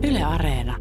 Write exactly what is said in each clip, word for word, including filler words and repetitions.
Yle Areena.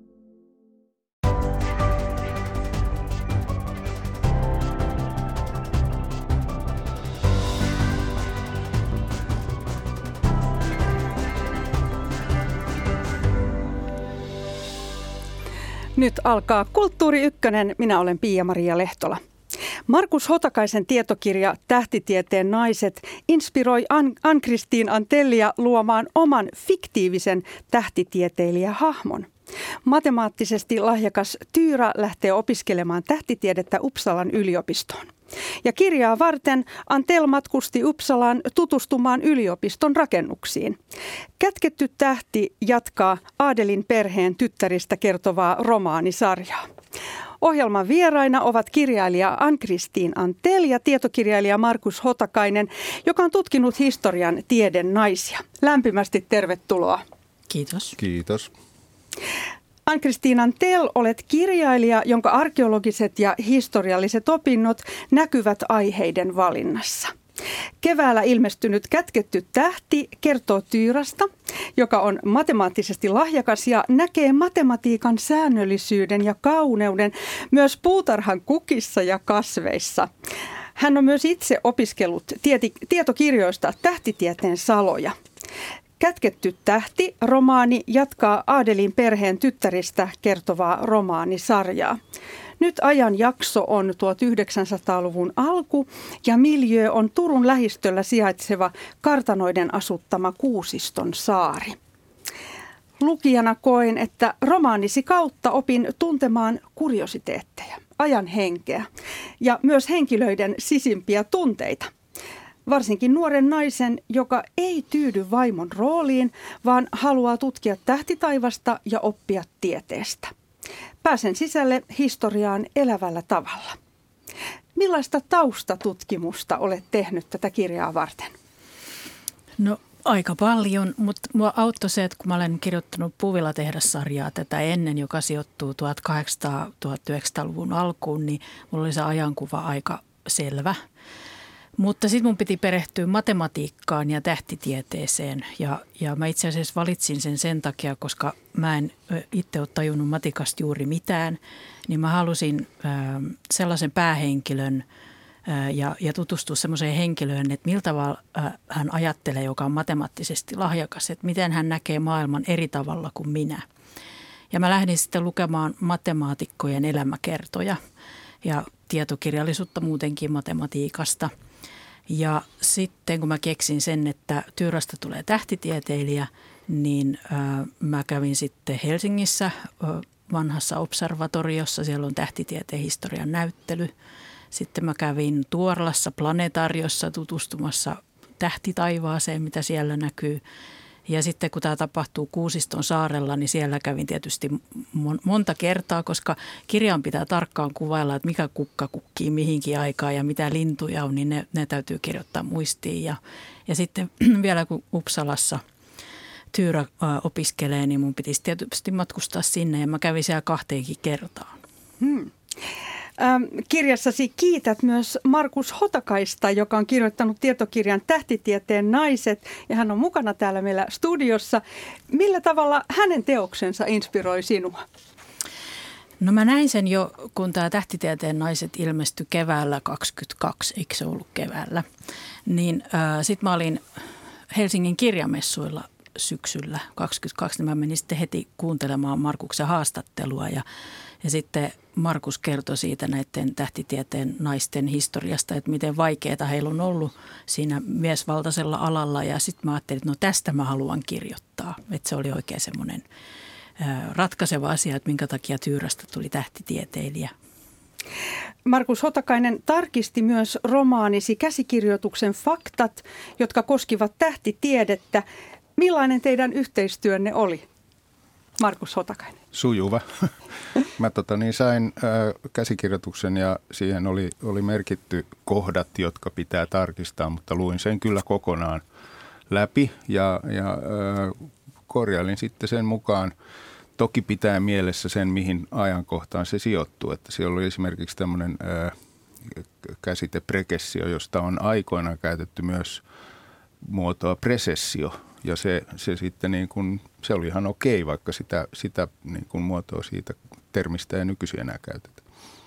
Nyt alkaa Kulttuuri Ykkönen. Minä olen Pia-Maria Lehtola. Markus Hotakaisen tietokirja Tähtitieteen naiset inspiroi Ann-Christine Antellia luomaan oman fiktiivisen tähtitieteilijähahmon. Matemaattisesti lahjakas Tyra lähtee opiskelemaan tähtitiedettä Uppsalan yliopistoon. Ja kirjaa varten Antel matkusti Uppsalaan tutustumaan yliopiston rakennuksiin. Kätketty tähti jatkaa Adelin perheen tyttäristä kertovaa romaanisarjaa. Ohjelman vieraina ovat kirjailija Ann-Christine Antel ja tietokirjailija Markus Hotakainen, joka on tutkinut historian tieden naisia. Lämpimästi tervetuloa. Kiitos. Kiitos. Ann-Christine Antel, olet kirjailija, jonka arkeologiset ja historialliset opinnot näkyvät aiheiden valinnassa. Keväällä ilmestynyt Kätketty tähti kertoo Tyrasta, joka on matemaattisesti lahjakas ja näkee matematiikan säännöllisyyden ja kauneuden myös puutarhan kukissa ja kasveissa. Hän on myös itse opiskellut tieti- tietokirjoista tähtitieteen saloja. Kätketty tähti romaani jatkaa Adelin perheen tyttäristä kertovaa romaanisarjaa. Nyt ajanjakso on tuhatyhdeksänsataaluvun alku ja miljöö on Turun lähistöllä sijaitseva kartanoiden asuttama Kuusiston saari. Lukijana koen, että romaanisi kautta opin tuntemaan kuriositeetteja, ajan henkeä ja myös henkilöiden sisimpiä tunteita. Varsinkin nuoren naisen, joka ei tyydy vaimon rooliin, vaan haluaa tutkia tähtitaivasta ja oppia tieteestä. Pääsen sisälle historiaan elävällä tavalla. Millaista taustatutkimusta olet tehnyt tätä kirjaa varten? No aika paljon, mutta mua auttoi se, että kun mä olen kirjoittanut Puuvila-tehdassarjaa tätä ennen, joka sijoittuu tuhatkahdeksansataa-tuhatyhdeksänsataaluvun alkuun, niin mulla oli se ajankuva aika selvä. Mutta sitten mun piti perehtyä matematiikkaan ja tähtitieteeseen ja, ja mä itse asiassa valitsin sen sen takia, koska mä en itse ole tajunnut matikasta juuri mitään, niin mä halusin äh, sellaisen päähenkilön äh, ja, ja tutustua semmoiseen henkilöön, että miltä tavalla äh, hän ajattelee, joka on matemaattisesti lahjakas, että miten hän näkee maailman eri tavalla kuin minä. Ja mä lähdin sitten lukemaan matemaatikkojen elämäkertoja ja tietokirjallisuutta muutenkin matematiikasta. Ja sitten kun mä keksin sen, että Tyrasta tulee tähtitieteilijä, niin äh, mä kävin sitten Helsingissä äh, vanhassa observatoriossa. Siellä on tähtitieteen historian näyttely. Sitten mä kävin Tuorlassa planetaariossa tutustumassa tähtitaivaaseen, mitä siellä näkyy. Ja sitten kun tämä tapahtuu Kuusiston saarella, niin siellä kävin tietysti monta kertaa, koska kirjaan pitää tarkkaan kuvailla, että mikä kukka kukkii mihinkin aikaan ja mitä lintuja on, niin ne, ne täytyy kirjoittaa muistiin. Ja, ja sitten vielä kun Uppsalassa Tyra opiskelee, niin mun pitisi tietysti matkustaa sinne ja mä kävin siellä kahteenkin kertaan. Hmm. Kirjassasi kiität myös Markus Hotakaista, joka on kirjoittanut tietokirjan Tähtitieteen naiset, ja hän on mukana täällä meillä studiossa. Millä tavalla hänen teoksensa inspiroi sinua? No mä näin sen jo, kun tämä Tähtitieteen naiset ilmestyi keväällä kaksikymmentäkaksi, eikö se ollut keväällä, niin äh, sitten mä olin Helsingin kirjamessuilla syksyllä kaksikymmentäkaksi, niin mä menin sitten heti kuuntelemaan Markuksen haastattelua ja Ja sitten Markus kertoi siitä näiden tähtitieteen naisten historiasta, että miten vaikeaa heillä on ollut siinä miesvaltaisella alalla. Ja sitten mä ajattelin, että no tästä mä haluan kirjoittaa. Että se oli oikein semmoinen ratkaiseva asia, että minkä takia Tyrasta tuli tähtitieteilijä. Markus Hotakainen tarkisti myös romaanisi käsikirjoituksen faktat, jotka koskivat tähtitiedettä. Millainen teidän yhteistyönne oli, Markus Hotakainen? Sujuva. Mä tota, niin sain ää, käsikirjoituksen ja siihen oli, oli merkitty kohdat, jotka pitää tarkistaa, mutta luin sen kyllä kokonaan läpi ja, ja ää, korjailin sitten sen mukaan. Toki pitää mielessä sen, mihin ajankohtaan se sijoittuu. Että siellä oli esimerkiksi tämmöinen ää, käsite prekessio, josta on aikoinaan käytetty myös muotoa presessio, ja se, se sitten niin kuin, se oli ihan okei, vaikka sitä, sitä niin kuin muotoa siitä termistä ei nykyisin enää käytetä.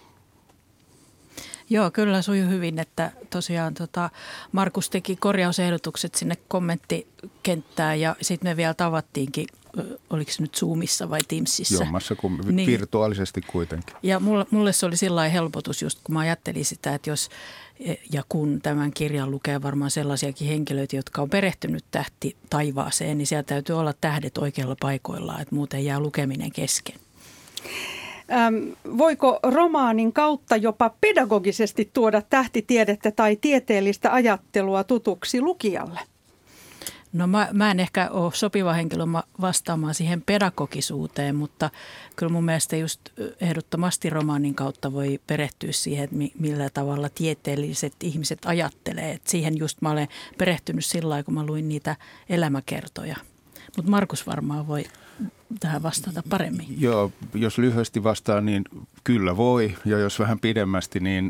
Joo, kyllä sujui hyvin, että tosiaan tota, Markus teki korjausehdotukset sinne kommenttikenttään ja sitten me vielä tavattiinkin, oliko se nyt Zoomissa vai Teamsissa? Jommassa kuin niin, virtuaalisesti kuitenkin. Ja mulle, mulle se oli sillä lailla helpotus, just kun mä ajattelin sitä, että jos ja kun tämän kirjan lukee varmaan sellaisiakin henkilöitä, jotka on perehtynyt tähti taivaaseen, niin siellä täytyy olla tähdet oikealla paikoillaan, että muuten jää lukeminen kesken. Äm, voiko romaanin kautta jopa pedagogisesti tuoda tähtitiedettä tai tieteellistä ajattelua tutuksi lukijalle? No mä, mä en ehkä ole sopiva henkilö vastaamaan siihen pedagogisuuteen, mutta kyllä mun mielestä just ehdottomasti romaanin kautta voi perehtyä siihen, että millä tavalla tieteelliset ihmiset ajattelee. Et siihen just mä olen perehtynyt sillä lailla, kun mä luin niitä elämäkertoja. Mutta Markus varmaan voi tähän vastata paremmin. Joo, jos lyhyesti vastaa, niin kyllä voi. Ja jos vähän pidemmästi, niin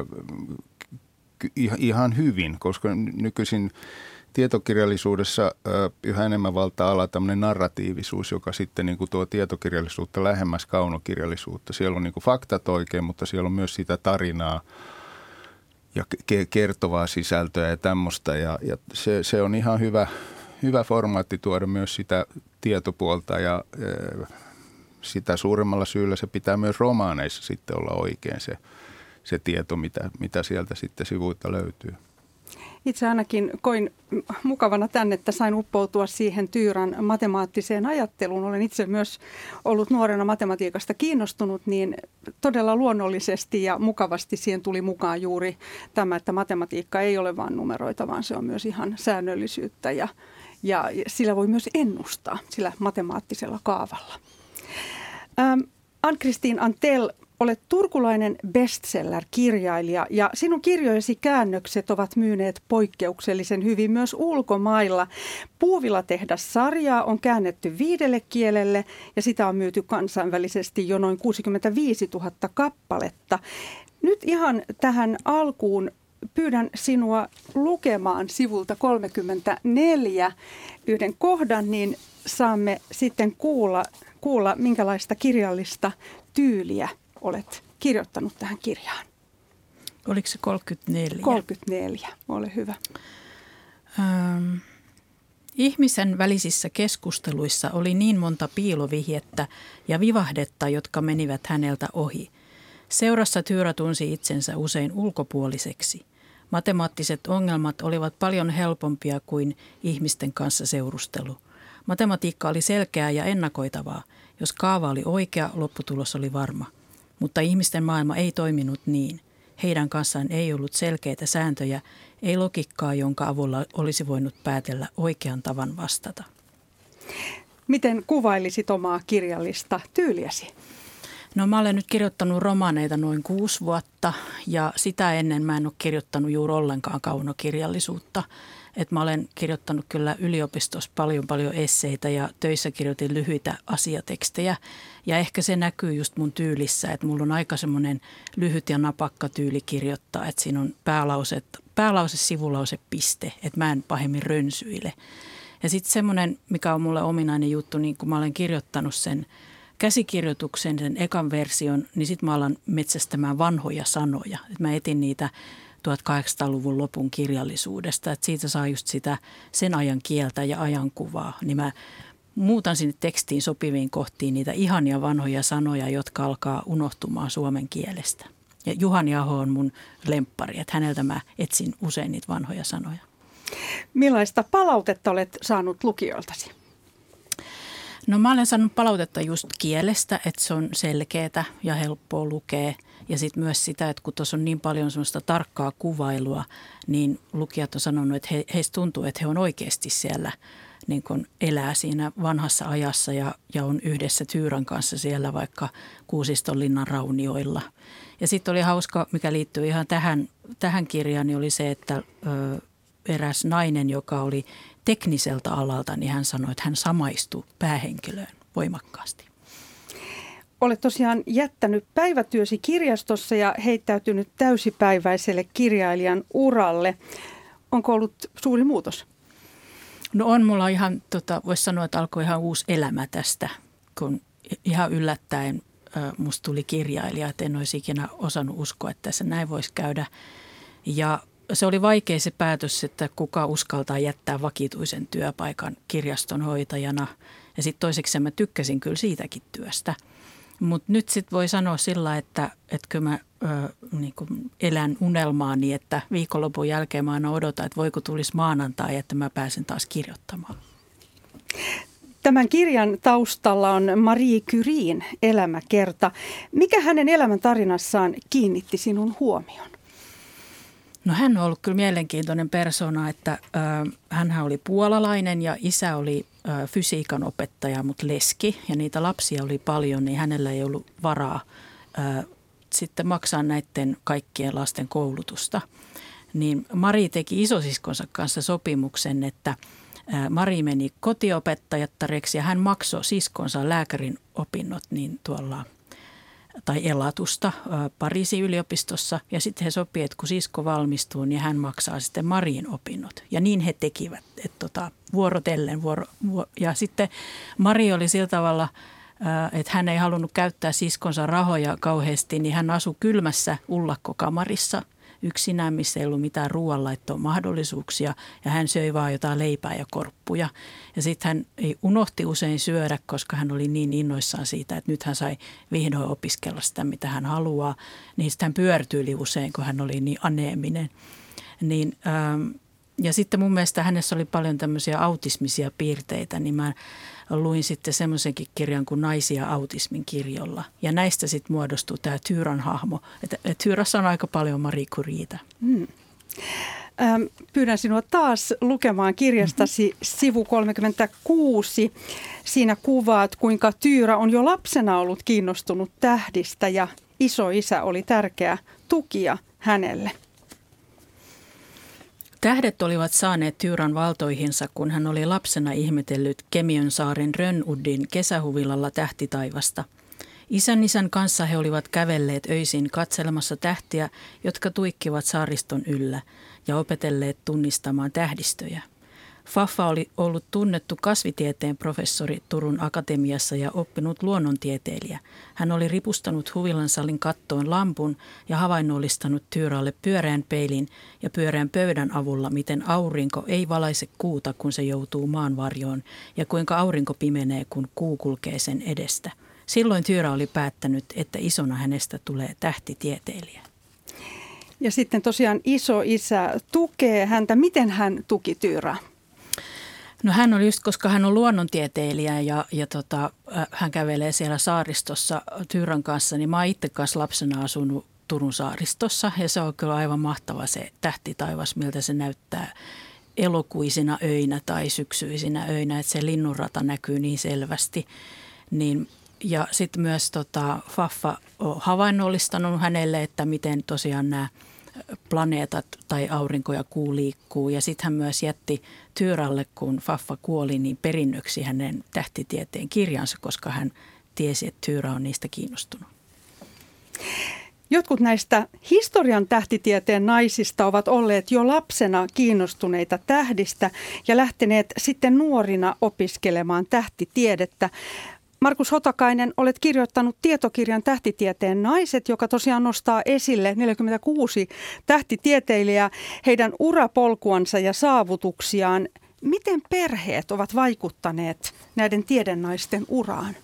äh, ihan hyvin, koska nykyisin tietokirjallisuudessa äh, yhä enemmän valtaa ala tämmöinen narratiivisuus, joka sitten niin kuin tuo tietokirjallisuutta lähemmäs kaunokirjallisuutta. Siellä on niin kuin faktat oikein, mutta siellä on myös sitä tarinaa ja ke- kertovaa sisältöä ja tämmöistä. Ja, ja se, se on ihan hyvä, hyvä formaatti tuoda myös sitä tietopuolta ja äh, sitä suuremmalla syyllä se pitää myös romaaneissa sitten olla oikein se, se tieto, mitä, mitä sieltä sitten sivuilta löytyy. Itse ainakin koin mukavana tänne, että sain uppoutua siihen Tyyran matemaattiseen ajatteluun. Olen itse myös ollut nuorena matematiikasta kiinnostunut, niin todella luonnollisesti ja mukavasti siihen tuli mukaan juuri tämä, että matematiikka ei ole vain numeroita, vaan se on myös ihan säännöllisyyttä ja, ja sillä voi myös ennustaa sillä matemaattisella kaavalla. Ähm, Ann-Kristin Antell, olet turkulainen bestseller-kirjailija ja sinun kirjojesi käännökset ovat myyneet poikkeuksellisen hyvin myös ulkomailla. Puuvilatehdas-sarjaa on käännetty viidelle kielelle ja sitä on myyty kansainvälisesti jo noin kuusikymmentäviisituhatta kappaletta. Nyt ihan tähän alkuun pyydän sinua lukemaan sivulta kolmekymmentäneljä yhden kohdan, niin saamme sitten kuulla, kuulla minkälaista kirjallista tyyliä olet kirjoittanut tähän kirjaan. Oliko se kolmekymmentäneljä? kolmekymmentäneljä, ole hyvä. Ähm, ihmisen välisissä keskusteluissa oli niin monta piilovihjettä ja vivahdetta, jotka menivät häneltä ohi. Seurassa Tyyrä tunsi itsensä usein ulkopuoliseksi. Matemaattiset ongelmat olivat paljon helpompia kuin ihmisten kanssa seurustelu. Matematiikka oli selkeää ja ennakoitavaa. Jos kaava oli oikea, lopputulos oli varma. Mutta ihmisten maailma ei toiminut niin. Heidän kanssaan ei ollut selkeitä sääntöjä, ei logiikkaa, jonka avulla olisi voinut päätellä oikean tavan vastata. Miten kuvailisit omaa kirjallista tyyliäsi? No mä olen nyt kirjoittanut romaaneita noin kuusi vuotta ja sitä ennen mä en ole kirjoittanut juuri ollenkaan kaunokirjallisuutta. Et mä olen kirjoittanut kyllä yliopistossa paljon paljon esseitä ja töissä kirjoitin lyhyitä asiatekstejä. Ja ehkä se näkyy just mun tyylissä, että mulla on aika semmoinen lyhyt ja napakka tyyli kirjoittaa. Että siinä on päälause, päälause sivulause, piste, että mä en pahemmin rönsyile. Ja sitten semmoinen, mikä on mulle ominainen juttu, niin kun mä olen kirjoittanut sen käsikirjoituksen, sen ekan version, niin sitten mä alan metsästämään vanhoja sanoja. Et mä etin niitä tuhatkahdeksansataaluvun lopun kirjallisuudesta, että siitä saa just sitä sen ajan kieltä ja ajankuvaa. Niin mä muutan sinne tekstiin sopiviin kohtiin niitä ihania vanhoja sanoja, jotka alkaa unohtumaan suomen kielestä. Ja Juhani Aho on mun lemppari, että häneltä mä etsin usein niitä vanhoja sanoja. Millaista palautetta olet saanut lukijoiltasi? No mä olen saanut palautetta just kielestä, että se on selkeätä ja helppoa lukea. Ja sitten myös sitä, että kun tuossa on niin paljon semmoista tarkkaa kuvailua, niin lukijat on sanonut, että he, heistä tuntuu, että he on oikeasti siellä, niin kun elää siinä vanhassa ajassa ja, ja on yhdessä Tyyrän kanssa siellä vaikka Kuusistonlinnan raunioilla. Ja sitten oli hauska, mikä liittyy ihan tähän, tähän kirjaan, niin oli se, että ö, eräs nainen, joka oli tekniseltä alalta, niin hän sanoi, että hän samaistui päähenkilöön voimakkaasti. Olet tosiaan jättänyt päivätyösi kirjastossa ja heittäytynyt täysipäiväiselle kirjailijan uralle. Onko ollut suuri muutos? No on mulla ihan, tota, voisi sanoa, että alkoi ihan uusi elämä tästä, kun ihan yllättäen äh, musta tuli kirjailija, että en olisi ikinä osannut uskoa, että se näin voisi käydä. Ja se oli vaikea se päätös, että kuka uskaltaa jättää vakituisen työpaikan kirjastonhoitajana. Ja sitten toiseksi mä tykkäsin kyllä siitäkin työstä. Mutta nyt sitten voi sanoa sillä, että, että kyllä mä ö, niin kuin elän unelmaani, että viikonlopun jälkeen mä aina odotan, että voiko tulisi maanantai, että mä pääsen taas kirjoittamaan. Tämän kirjan taustalla on Marie Curien elämäkerta. Mikä hänen elämäntarinassaan kiinnitti sinun huomion? No hän on ollut kyllä mielenkiintoinen persona, että äh, hänhän oli puolalainen ja isä oli äh, fysiikan opettaja, mutta leski ja niitä lapsia oli paljon, niin hänellä ei ollut varaa äh, sitten maksaa näiden kaikkien lasten koulutusta. Niin Mari teki isosiskonsa kanssa sopimuksen, että äh, Mari meni kotiopettajattareksi ja hän maksoi siskonsa lääkärin opinnot niin tuolla tai elatusta Pariisin yliopistossa ja sitten he sopi, että kun sisko valmistuu, niin hän maksaa sitten Marin opinnot. Ja niin he tekivät, että tota, vuorotellen. Vuoro, vuor- ja sitten Mari oli sillä tavalla, että hän ei halunnut käyttää siskonsa rahoja kauheasti, niin hän asui kylmässä ullakkokamarissa yksinään, missä ei ollut mitään ruoanlaittoon mahdollisuuksia ja hän söi vaan jotain leipää ja korppuja. Ja sitten hän ei unohti usein syödä, koska hän oli niin innoissaan siitä, että nyt hän sai vihdoin opiskella sitä, mitä hän haluaa. Niin sitten hän pyörtyili usein, kun hän oli niin aneeminen. Niin, ähm, ja sitten mun mielestä hänessä oli paljon tämmöisiä autismisia piirteitä, niin mä luin sitten semmoisenkin kirjan kuin Naisia autismin kirjolla. Ja näistä sitten muodostui tämä Tyran hahmo. Että et Tyrassa on aika paljon Marie Curieta. Hmm. Ähm, pyydän sinua taas lukemaan kirjastasi mm-hmm. sivu kolmekymmentäkuusi. Siinä kuvaat, kuinka Tyra on jo lapsena ollut kiinnostunut tähdistä ja isoisä oli tärkeä tukija hänelle. Tähdet olivat saaneet Tyran valtoihinsa, kun hän oli lapsena ihmetellyt Kemiönsaaren Rönnudin kesähuvilalla tähtitaivasta. Isän isän kanssa he olivat kävelleet öisin katselemassa tähtiä, jotka tuikkivat saariston yllä ja opetelleet tunnistamaan tähdistöjä. Faffa oli ollut tunnettu kasvitieteen professori Turun akatemiassa ja oppinut luonnontieteilijä. Hän oli ripustanut huvilan salin kattoon lampun ja havainnollistanut Tyralle pyöreän peilin ja pyöreän pöydän avulla, miten aurinko ei valaise kuuta, kun se joutuu maanvarjoon, ja kuinka aurinko pimenee, kun kuu kulkee sen edestä. Silloin Tyra oli päättänyt, että isona hänestä tulee tähtitieteilijä. Ja sitten tosiaan isoisä tukee häntä. Miten hän tuki Tyraa? No hän oli just, koska hän on luonnontieteilijä ja, ja tota, hän kävelee siellä saaristossa Tyran kanssa, niin mä oon itse kanssa lapsena asunut Turun saaristossa ja se on kyllä aivan mahtava se tähtitaivas, miltä se näyttää elokuisina öinä tai syksyisinä öinä, että se linnunrata näkyy niin selvästi. Niin, ja sitten myös tota, Faffa on havainnollistanut hänelle, että miten tosiaan nämä planeetat tai aurinko ja kuu liikkuu. Ja sitten hän myös jätti Tyralle, kun Faffa kuoli, niin perinnöksi hänen tähtitieteen kirjansa, koska hän tiesi, että Tyra on niistä kiinnostunut. Jotkut näistä historian tähtitieteen naisista ovat olleet jo lapsena kiinnostuneita tähdistä ja lähteneet sitten nuorina opiskelemaan tähtitiedettä. Markus Hotakainen, olet kirjoittanut tietokirjan Tähtitieteen naiset, joka tosiaan nostaa esille neljäkymmentäkuusi tähtitieteilijää, heidän urapolkuansa ja saavutuksiaan. Miten perheet ovat vaikuttaneet näiden tiedennaisten uraan?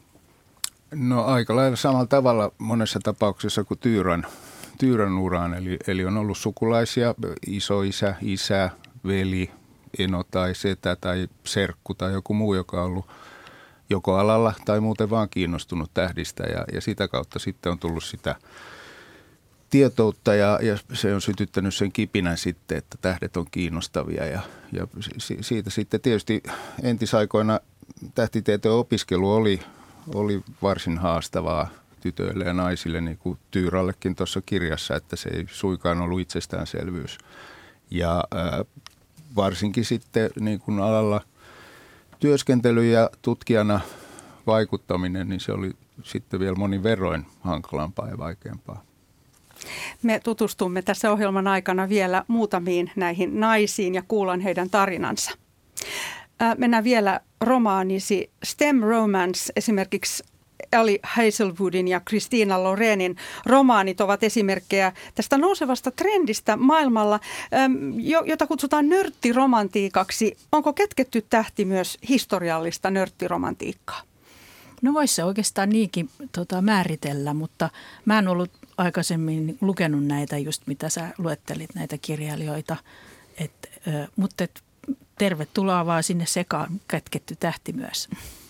No aika lailla samalla tavalla monessa tapauksessa kuin Tyran, Tyran uraan. Eli, eli on ollut sukulaisia, isoisä, isä, veli, eno tai setä tai serkku tai joku muu, joka on ollut joko alalla tai muuten vaan kiinnostunut tähdistä ja, ja sitä kautta sitten on tullut sitä tietoutta ja, ja se on sytyttänyt sen kipinän sitten, että tähdet on kiinnostavia ja, ja siitä sitten tietysti entisaikoina tähtitieteen opiskelu oli, oli varsin haastavaa tytöille ja naisille, niin kuin Tyrallekin tuossa kirjassa, että se ei suinkaan ollut itsestäänselvyys ja ää, varsinkin sitten niin kuin alalla työskentely ja tutkijana vaikuttaminen, niin se oli sitten vielä monin verroin hankalampaa ja vaikeampaa. Me tutustumme tässä ohjelman aikana vielä muutamiin näihin naisiin ja kuullaan heidän tarinansa. Mennään vielä romaanisi Stem Romance, esimerkiksi Ali Hazelwoodin ja Christina Lorenin romaanit ovat esimerkkejä tästä nousevasta trendistä maailmalla, jota kutsutaan nörttiromantiikaksi. Onko Kätketty tähti myös historiallista nörttiromantiikkaa? No voisi se oikeastaan niinkin tota, määritellä, mutta mä en ollut aikaisemmin lukenut näitä just mitä sä luettelit näitä kirjailijoita, et, äh, mutta et, tervetuloa vaan sinne sekaan Kätketty tähti myös.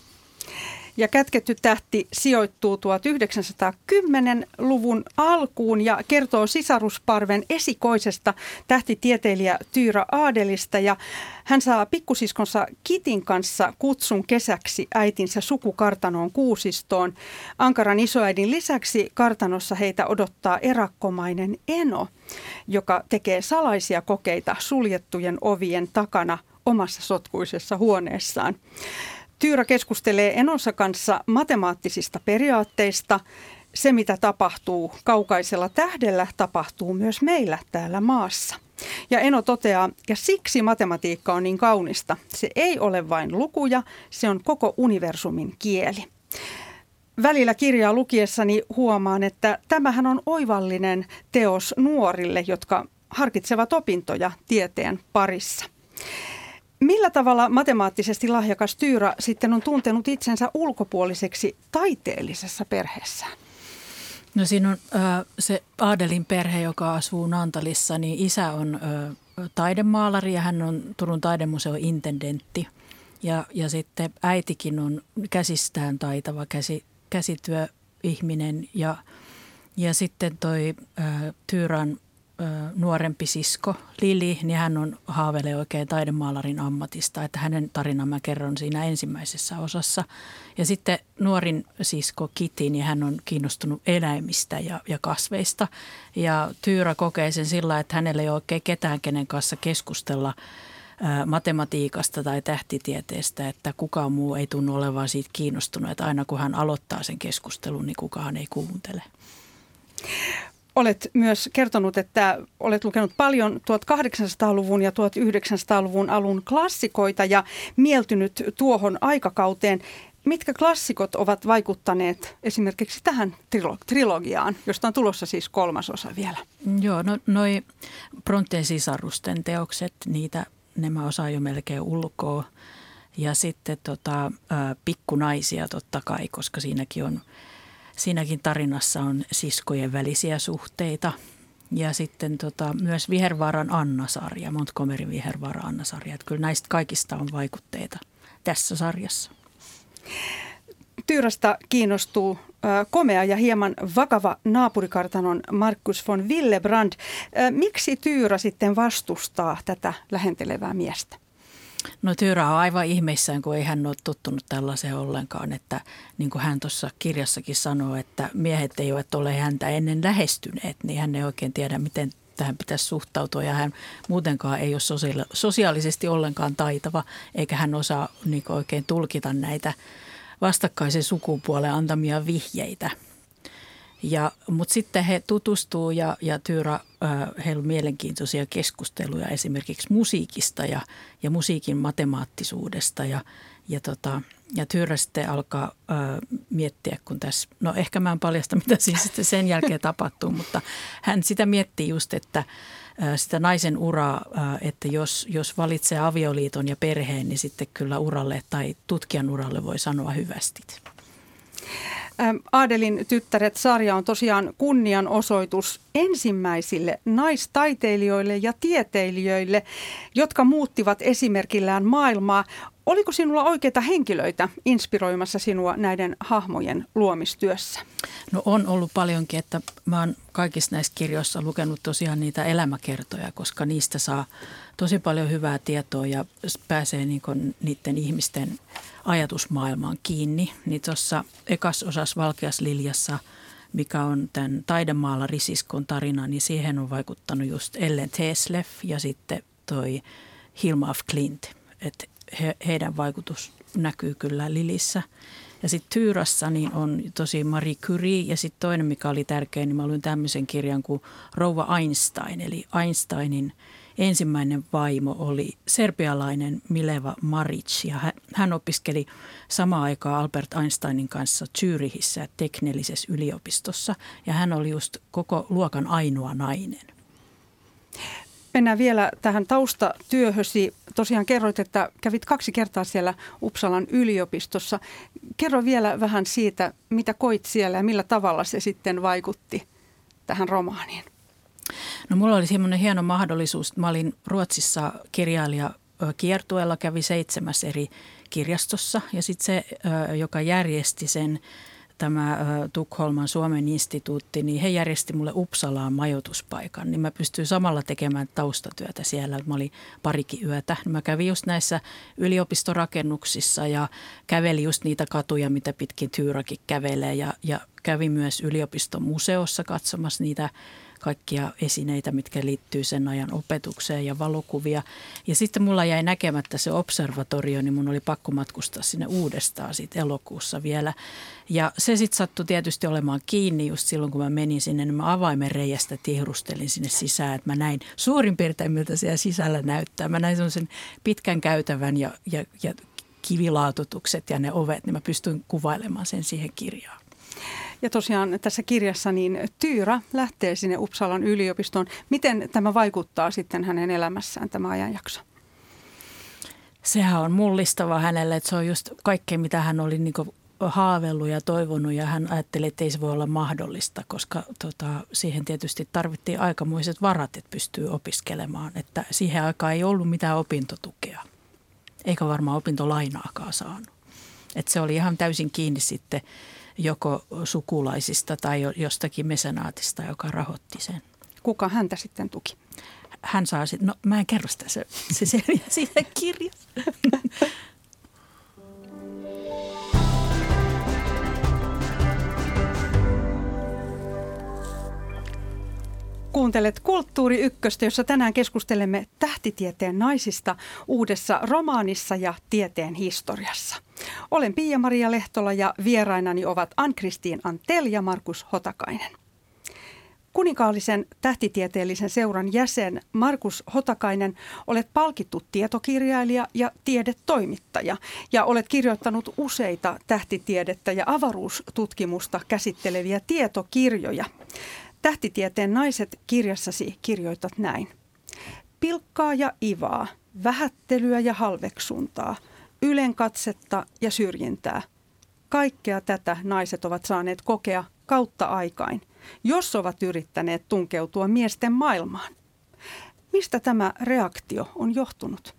Ja Kätketty tähti sijoittuu tuhatyhdeksänsataakymmenen-luvun alkuun ja kertoo sisarusparven esikoisesta tähtitieteilijä Tyra Adelista. Ja hän saa pikkusiskonsa Kitin kanssa kutsun kesäksi äitinsä sukukartanoon Kuusistoon. Ankaran isoäidin lisäksi kartanossa heitä odottaa erakkomainen eno, joka tekee salaisia kokeita suljettujen ovien takana omassa sotkuisessa huoneessaan. Tyra keskustelee enonsa kanssa matemaattisista periaatteista. Se, mitä tapahtuu kaukaisella tähdellä, tapahtuu myös meillä täällä maassa. Ja Eno toteaa, ja siksi matematiikka on niin kaunista. Se ei ole vain lukuja, se on koko universumin kieli. Välillä kirjaa lukiessani huomaan, että tämähän on oivallinen teos nuorille, jotka harkitsevat opintoja tieteen parissa. Millä tavalla matemaattisesti lahjakas Tyra sitten on tuntenut itsensä ulkopuoliseksi taiteellisessa perheessään? No siinä on äh, se Adelin perhe, joka asuu Naantalissa, niin isä on äh, taidemaalari ja hän on Turun taidemuseon intendentti. Ja, ja sitten äitikin on käsistään taitava käsi, käsityöihminen ja, ja sitten toi äh, Tyran nuorempi sisko Lili, niin hän on haaveilee oikein taidemaalarin ammatista, että hänen tarinan mä kerron siinä ensimmäisessä osassa. Ja sitten nuorin sisko Kitty, niin hän on kiinnostunut eläimistä ja, ja kasveista. Ja Tyra kokee sen sillä, että hänellä ei ole oikein ketään, kenen kanssa keskustella ää, matematiikasta tai tähtitieteestä, että kukaan muu ei tunnu olevan siitä kiinnostunut, että aina kun hän aloittaa sen keskustelun, niin kukaan ei kuuntele. Olet myös kertonut, että olet lukenut paljon tuhatkahdeksansataaluvun ja tuhatyhdeksänsataaluvun alun klassikoita ja mieltynyt tuohon aikakauteen. Mitkä klassikot ovat vaikuttaneet esimerkiksi tähän trilogiaan, josta on tulossa siis kolmas osa vielä? Joo, no noi Bronten sisarusten teokset, niitä nämä osaa jo melkein ulkoa. Ja sitten tota, pikkunaisia totta kai, koska siinäkin on... Siinäkin tarinassa on siskojen välisiä suhteita ja sitten tota, myös Vihervaaran Anna-sarja, Montgomeryn Vihervaaran Anna-sarja. Että kyllä näistä kaikista on vaikutteita tässä sarjassa. Tyrasta kiinnostuu äh, komea ja hieman vakava naapurikartanon Markus von Willebrand. Äh, miksi Tyra sitten vastustaa tätä lähentelevää miestä? No Tyra on aivan ihmeissään, kun ei hän ole tottunut tällaiseen ollenkaan, että niin kuin hän tuossa kirjassakin sanoo, että miehet ei ole häntä ennen lähestyneet, niin hän ei oikein tiedä, miten tähän pitäisi suhtautua ja hän muutenkaan ei ole sosiaalisesti ollenkaan taitava, eikä hän osaa niin kuin oikein tulkita näitä vastakkaisen sukupuolen antamia vihjeitä. Ja, mutta sitten he tutustuu ja, ja Tyra, äh, heillä on mielenkiintoisia keskusteluja esimerkiksi musiikista ja, ja musiikin matemaattisuudesta. Ja, ja, tota, ja Tyra sitten alkaa äh, miettiä, kun tässä, no ehkä mä en paljasta, mitä siinä sitten sen jälkeen tapahtuu, mutta hän sitä miettii just, että äh, sitä naisen uraa, äh, että jos, jos valitsee avioliiton ja perheen, niin sitten kyllä uralle tai tutkijan uralle voi sanoa hyvästit. Adelin tyttäret-sarja on tosiaan kunnianosoitus ensimmäisille naistaiteilijoille ja tieteilijöille, jotka muuttivat esimerkillään maailmaa. Oliko sinulla oikeita henkilöitä inspiroimassa sinua näiden hahmojen luomistyössä? No on ollut paljonkin, että mä oon kaikissa näissä kirjoissa lukenut tosiaan niitä elämäkertoja, koska niistä saa tosi paljon hyvää tietoa ja pääsee niinku niiden ihmisten ajatusmaailmaan kiinni. Niin tuossa ekas osassa Valkeassa liljassa, mikä on tämän taidemaalarisiskon tarina, niin siihen on vaikuttanut just Ellen Teesleff ja sitten toi Hilma af Klint. Että he, heidän vaikutus näkyy kyllä Lilissä. Ja sitten Tyrassa niin on tosi Marie Curie ja sitten toinen, mikä oli tärkeä, niin mä luin tämmöisen kirjan kuin Rouva Einstein, eli Einsteinin ensimmäinen vaimo oli serbialainen Mileva Maric ja hän opiskeli samaan aikaan Albert Einsteinin kanssa Zürichissä teknillisessä yliopistossa ja hän oli just koko luokan ainoa nainen. Mennään vielä tähän taustatyöhösi. Tosiaan kerroit, että kävit kaksi kertaa siellä Uppsalan yliopistossa. Kerro vielä vähän siitä, mitä koit siellä ja millä tavalla se sitten vaikutti tähän romaaniin. No mulla oli semmoinen hieno mahdollisuus. Mä olin Ruotsissa kirjailijakiertueella, kävi seitsemäs eri kirjastossa ja sitten se, joka järjesti sen, tämä Tukholman Suomen instituutti, niin he järjesti mulle Uppsalaan majoituspaikan, niin mä pystyin samalla tekemään taustatyötä siellä. Mä olin parikin yötä. Mä kävin just näissä yliopistorakennuksissa ja kävelin just niitä katuja, mitä pitkin Tyyrakin kävelee ja, ja kävin myös yliopiston museossa katsomassa niitä kaikkia esineitä, mitkä liittyy sen ajan opetukseen ja valokuvia. Ja sitten mulla jäi näkemättä se observatorio, niin mun oli pakko matkustaa sinne uudestaan sitten elokuussa vielä. Ja se sitten sattui tietysti olemaan kiinni just silloin, kun mä menin sinne, niin mä avaimen reiästä tihrustelin sinne sisään, että mä näin suurin piirtein, miltä siellä sisällä näyttää. Mä näin sellaisen pitkän käytävän ja, ja, ja kivilaatutukset ja ne ovet, niin mä pystyin kuvailemaan sen siihen kirjaan. Ja tosiaan tässä kirjassa niin Tyyrä lähtee sinne Uppsalan yliopistoon. Miten tämä vaikuttaa sitten hänen elämässään tämä ajanjakso? Sehän on mullistava hänelle, että se on just kaikkea, mitä hän oli niin kuin haaveillut ja toivonut ja hän ajatteli, että ei se voi olla mahdollista, koska tota, siihen tietysti tarvittiin aikamoiset varat, että pystyy opiskelemaan. Että siihen aikaan ei ollut mitään opintotukea, eikä varmaan opintolainaakaan saanut. Että se oli ihan täysin kiinni sitten joko sukulaisista tai jostakin mesenaatista, joka rahoitti sen. Kuka häntä sitten tuki? Hän saa sitten, no mä en kerro sitä, se, se selviää siitä kirjassa. Kuuntelet Kulttuuri Ykköstä, jossa tänään keskustelemme tähtitieteen naisista uudessa romaanissa ja tieteen historiassa. Olen Pia-Maria Lehtola ja vierainani ovat Ann-Kristiin Antell ja Markus Hotakainen. Kuninkaallisen tähtitieteellisen seuran jäsen Markus Hotakainen, olet palkittu tietokirjailija ja tiedetoimittaja ja olet kirjoittanut useita tähtitiedettä ja avaruustutkimusta käsitteleviä tietokirjoja. Tähtitieteen naiset -kirjassasi kirjoitat näin. Pilkkaa ja ivaa, vähättelyä ja halveksuntaa, ylenkatsetta ja syrjintää. Kaikkea tätä naiset ovat saaneet kokea kautta aikain, jos ovat yrittäneet tunkeutua miesten maailmaan. Mistä tämä reaktio on johtunut?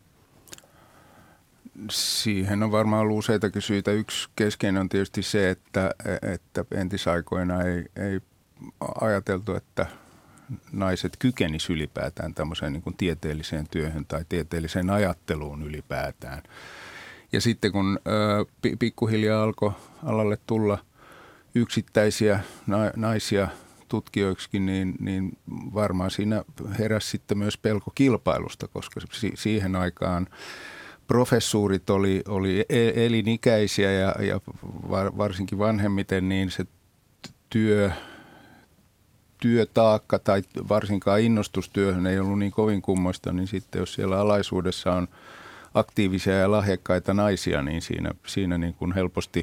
Siihen on varmaan ollut useitakin syitä. Yksi keskeinen on tietysti se, että, että entisaikoina ei, ei ajateltu, että naiset kykenisivät ylipäätään tämmöiseen niin kuin tieteelliseen työhön tai tieteelliseen ajatteluun ylipäätään. Ja sitten kun ö, pikkuhiljaa alkoi alalle tulla yksittäisiä na- naisia tutkijoiksi, niin, niin varmaan siinä heräsi sitten myös pelko kilpailusta, koska si- siihen aikaan professuurit oli, oli elinikäisiä ja, ja varsinkin vanhemmiten niin se työ, työtaakka tai varsinkaan innostustyöhön ei ollut niin kovin kummoista, niin sitten jos siellä alaisuudessa on aktiivisia ja lahjakkaita naisia, niin siinä, siinä niin kuin helposti,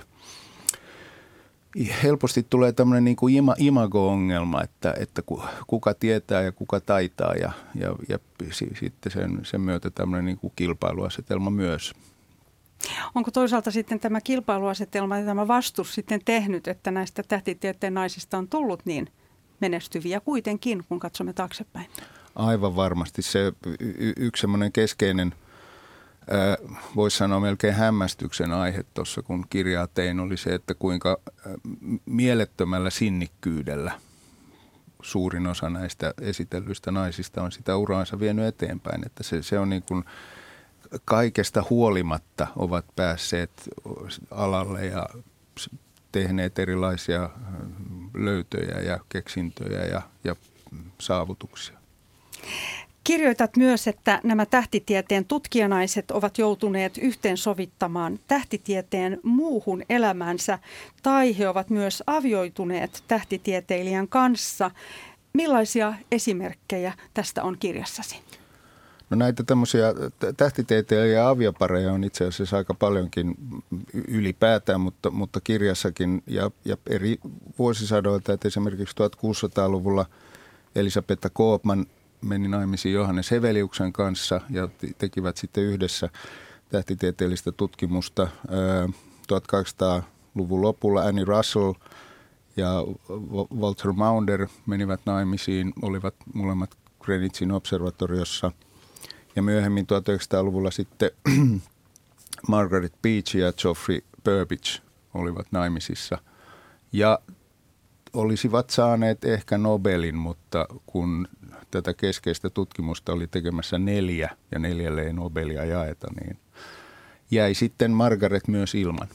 helposti tulee tämmöinen niin kuin ima, imago-ongelma, että, että kuka tietää ja kuka taitaa ja, ja, ja sitten sen, sen myötä tämmöinen niin kuin kilpailuasetelma myös. Onko toisaalta sitten tämä kilpailuasetelma ja tämä vastus sitten tehnyt, että näistä tähtitieteen naisista on tullut niin menestyviä kuitenkin, kun katsomme taaksepäin? Aivan varmasti. Se y- yksi semmoinen keskeinen, äh, voisi sanoa melkein hämmästyksen aihe tuossa, kun kirjaa tein, oli se, että kuinka äh, mielettömällä sinnikkyydellä suurin osa näistä esitellyistä naisista on sitä uraansa vienyt eteenpäin. Että se, se on niin kuin kaikesta huolimatta ovat päässeet alalle ja tehneet erilaisia löytöjä ja keksintöjä ja, ja saavutuksia. Kirjoitat myös, että nämä tähtitieteen tutkijanaiset ovat joutuneet yhteensovittamaan tähtitieteen muuhun elämänsä, tai he ovat myös avioituneet tähtitieteilijän kanssa. Millaisia esimerkkejä tästä on kirjassasi? No näitä tämmöisiä tähtitieteilijöitä ja aviopareja on itse asiassa aika paljonkin ylipäätään, mutta, mutta kirjassakin ja, ja eri vuosisadoilta, että esimerkiksi tuhatkuusisataaluvulla Elisabetta Koopman meni naimisiin Johannes Heveliuksen kanssa ja tekivät sitten yhdessä tähtitieteellistä tutkimusta. tuhatkahdeksansataaluvun lopulla Annie Russell ja Walter Maunder menivät naimisiin, olivat molemmat Greenwichin observatoriossa. Ja myöhemmin tuhatyhdeksänsataaluvulla sitten Margaret Beech ja Geoffrey Burbidge olivat naimisissa. Ja olisivat saaneet ehkä Nobelin, mutta kun tätä keskeistä tutkimusta oli tekemässä neljä ja neljälle ei Nobelia jaeta, niin jäi sitten Margaret myös ilman.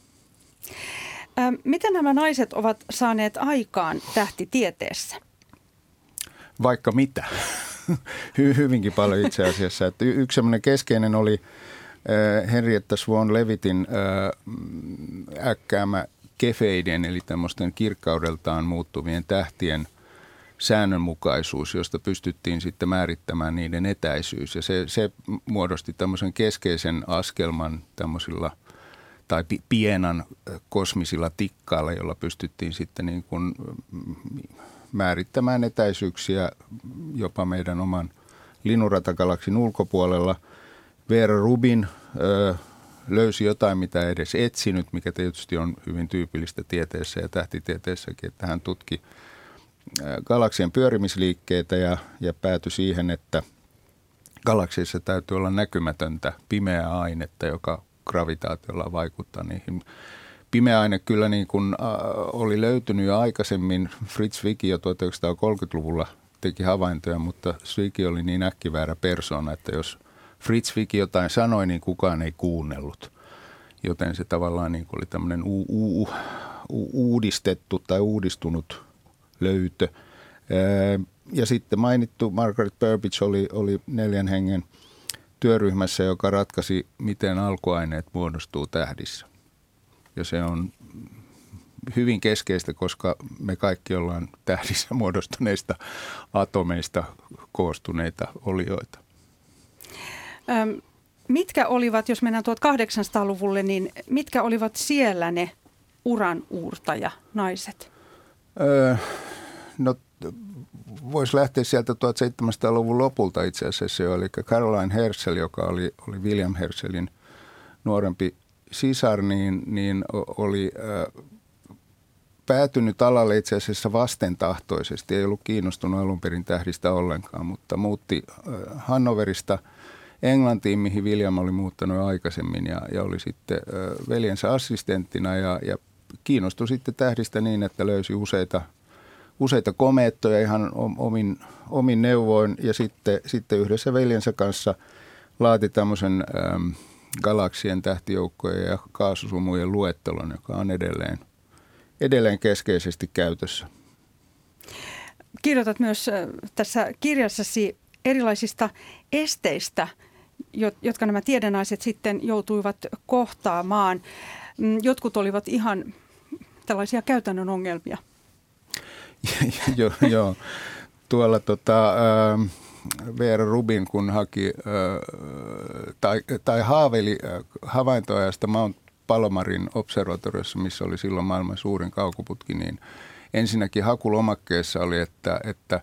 Ähm, miten nämä naiset ovat saaneet aikaan tähtitieteessä? Vaikka mitä. Hy- hyvinkin paljon itse asiassa. Että y- yksi sellainen keskeinen oli äh, Henrietta Swan Leavitin äh, äkkäämä kefeiden, eli tämmöisten kirkkaudeltaan muuttuvien tähtien säännönmukaisuus, josta pystyttiin sitten määrittämään niiden etäisyys. Ja se, se muodosti tämmöisen keskeisen askelman tämmöisillä tai pienan kosmisilla tikkailla, jolla pystyttiin sitten niin kuin määrittämään etäisyyksiä jopa meidän oman Linnunratagalaksin ulkopuolella. Vera Rubin ö, löysi jotain, mitä ei edes etsinyt, mikä tietysti on hyvin tyypillistä tieteessä ja tähtitieteessäkin, että hän tutki galaksien pyörimisliikkeitä ja, ja päätyi siihen, että galakseissa täytyy olla näkymätöntä pimeää ainetta, joka gravitaatiolla vaikuttaa niihin. Pimeä aine kyllä niin kuin, äh, oli löytynyt jo aikaisemmin. Fritz Zwicky jo tuhatyhdeksänsataakolmekymmentäluvulla teki havaintoja, mutta Zwicky oli niin äkkiväärä persoona, että jos Fritz Zwicky jotain sanoi, niin kukaan ei kuunnellut. Joten se tavallaan niin kuin oli tämmöinen u- u- u- uudistettu tai uudistunut löytö. Ja sitten mainittu Margaret Burbidge oli, oli neljän hengen työryhmässä, joka ratkaisi, miten alkuaineet muodostuu tähdissä. Ja se on hyvin keskeistä, koska me kaikki ollaan tähdissä muodostuneista atomeista koostuneita olioita. Ähm, mitkä olivat, jos mennään tuhatkahdeksansataaluvulle, niin mitkä olivat siellä ne uran uurtaja naiset? Öö, no voisi lähteä sieltä tuhatseitsemänsataaluvun lopulta itse asiassa jo, eli Caroline Herschel, joka oli, oli William Herschelin nuorempi sisar, niin, niin oli äh, päätynyt alalle itse asiassa vastentahtoisesti. Ei ollut kiinnostunut alun perin tähdistä ollenkaan, mutta muutti äh, Hannoverista Englantiin, mihin William oli muuttanut jo aikaisemmin ja, ja oli sitten äh, veljensä assistenttina ja, ja kiinnostui sitten tähdistä niin, että löysi useita, useita komeettoja ihan omin, omin neuvoin ja sitten, sitten yhdessä veljensä kanssa laati tämmöisen ähm, galaksien, tähtijoukkojen ja kaasusumujen luettelon, joka on edelleen, edelleen keskeisesti käytössä. Kirjoitat myös tässä kirjassasi erilaisista esteistä, jotka nämä tiedenaiset sitten joutuivat kohtaamaan. Jotkut olivat ihan tällaisia käytännön ongelmia. Joo, joo. Tuolla tota, äh, Vera Rubin, kun haki äh, tai, tai haaveili äh, havaintoajasta Mount Palomarin observatoriossa, missä oli silloin maailman suurin kaukoputki, niin ensinnäkin hakulomakkeessa oli, että, että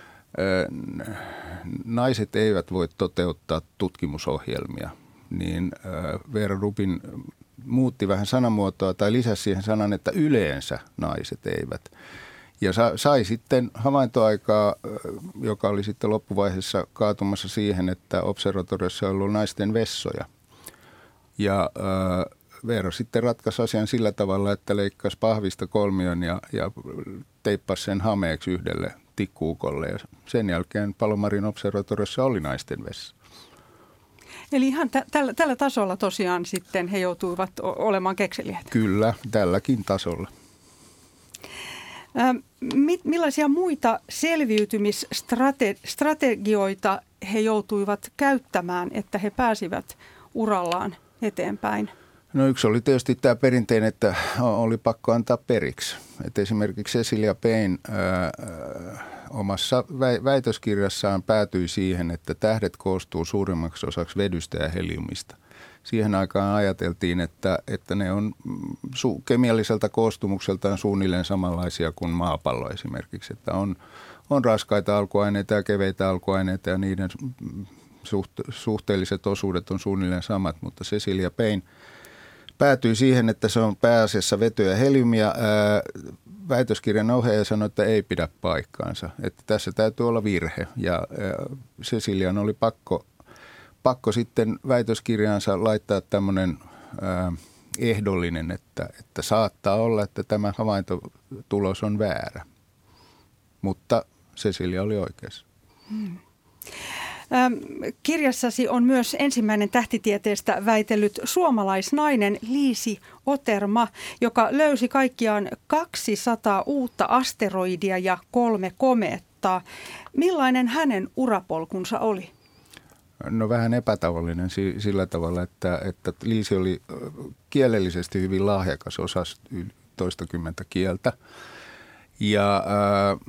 äh, naiset eivät voi toteuttaa tutkimusohjelmia. Niin äh, Vera Rubin muutti vähän sanamuotoa tai lisäsi siihen sanan, että yleensä naiset eivät. Ja sai sitten havaintoaikaa, joka oli sitten loppuvaiheessa kaatumassa siihen, että observatoriossa on ollut naisten vessoja. Ja äh, Veera sitten ratkaisi asian sillä tavalla, että leikkasi pahvista kolmion ja, ja teippasi sen hameeksi yhdelle tikkuukolle. Ja sen jälkeen Palomarin observatoriossa oli naisten vessa. Eli ihan tä- tällä, tällä tasolla tosiaan sitten he joutuivat olemaan kekseliäitä. Kyllä, tälläkin tasolla. Millaisia muita selviytymisstrategioita he joutuivat käyttämään, että he pääsivät urallaan eteenpäin? No yksi oli tietysti tämä perinteinen, että oli pakko antaa periksi. Et esimerkiksi Cecilia Payne ää, omassa väitöskirjassaan päätyi siihen, että tähdet koostuu suurimmaksi osaksi vedystä ja heliumista. Siihen aikaan ajateltiin, että, että ne on su- kemialliselta koostumukseltaan suunnilleen samanlaisia kuin maapallo esimerkiksi. Että on, on raskaita alkuaineita ja keveitä alkuaineita ja niiden suhte- suhteelliset osuudet on suunnilleen samat, mutta Cecilia Payne päätyi siihen, että se on pääasiassa vetyä ja heliumia. Ää, väitöskirjan ohjaaja sanoi, että ei pidä paikkaansa. Että tässä täytyy olla virhe ja ää, Cecilian oli pakko, pakko sitten väitöskirjaansa laittaa tämmöinen ää, ehdollinen, että, että saattaa olla, että tämä havaintotulos on väärä. Mutta Cecilia oli oikeassa. Hmm. Kirjassasi on myös ensimmäinen tähtitieteestä väitellyt suomalaisnainen Liisi Oterma, joka löysi kaikkiaan kaksisataa uutta asteroidia ja kolme komeettaa. Millainen hänen urapolkunsa oli? No vähän epätavallinen sillä tavalla, että, että Liisi oli kielellisesti hyvin lahjakas, osasi toistakymmentä kieltä. Ja äh,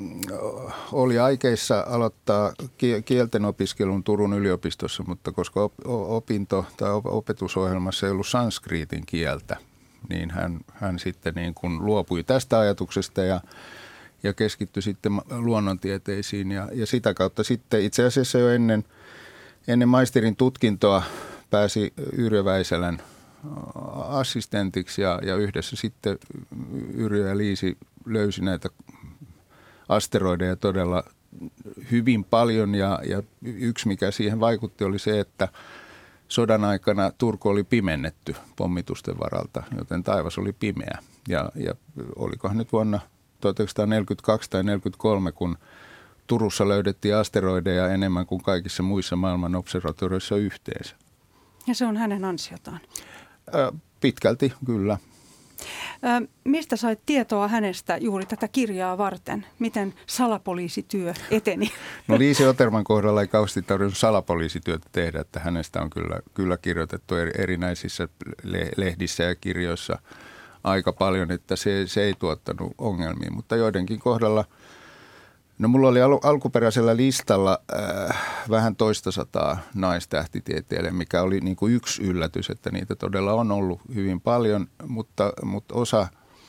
oli aikeissa aloittaa kielten opiskelun Turun yliopistossa, mutta koska opinto- tai opetusohjelmassa ei ollut sanskriitin kieltä, niin hän, hän sitten niin kuin luopui tästä ajatuksesta ja, ja keskittyi sitten luonnontieteisiin. Ja, ja sitä kautta sitten itse asiassa jo ennen, ennen maisterin tutkintoa pääsi Yrjö Väisälän assistentiksi ja, ja yhdessä sitten Yrjö ja Liisi löysi näitä asteroideja todella hyvin paljon ja, ja yksi mikä siihen vaikutti oli se, että sodan aikana Turku oli pimennetty pommitusten varalta, joten taivas oli pimeä. Ja, ja olikohan nyt vuonna tuhatyhdeksänsataaneljäkymmentäkaksi tai neljäkymmentäkolme, kun Turussa löydettiin asteroideja enemmän kuin kaikissa muissa maailman observatorioissa yhteensä. Ja se on hänen ansiotaan? Ö, pitkälti, kyllä. Ö, mistä sait tietoa hänestä juuri tätä kirjaa varten? Miten salapoliisityö eteni? No Liisi Oterman kohdalla ei kauheasti tarvinnut salapoliisityötä tehdä, että hänestä on kyllä, kyllä kirjoitettu erinäisissä lehdissä ja kirjoissa aika paljon, että se, se ei tuottanut ongelmia, mutta joidenkin kohdalla, no mulla oli al- alkuperäisellä listalla äh, vähän toista sataa naistähtitieteilijää, mikä oli niin kuin yksi yllätys, että niitä todella on ollut hyvin paljon, mutta, mutta osa,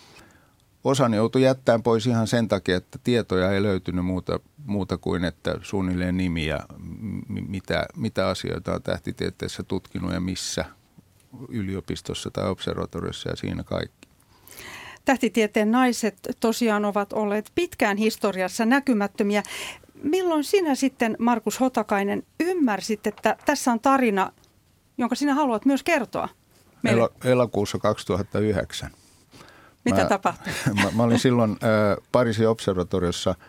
osa joutui jättämään pois ihan sen takia, että tietoja ei löytynyt muuta, muuta kuin, että suunnilleen nimi ja m- mitä, mitä asioita on tähtitieteessä tutkinut ja missä yliopistossa tai observatoriossa ja siinä kaikki. Tähtitieteen naiset tosiaan ovat olleet pitkään historiassa näkymättömiä. Milloin sinä sitten, Markus Hotakainen, ymmärsit, että tässä on tarina, jonka sinä haluat myös kertoa meille? El- elokuussa kaksituhattayhdeksän. Mitä mä, tapahtui? Mä, mä olin silloin äh, Pariisin observatoriossa äh,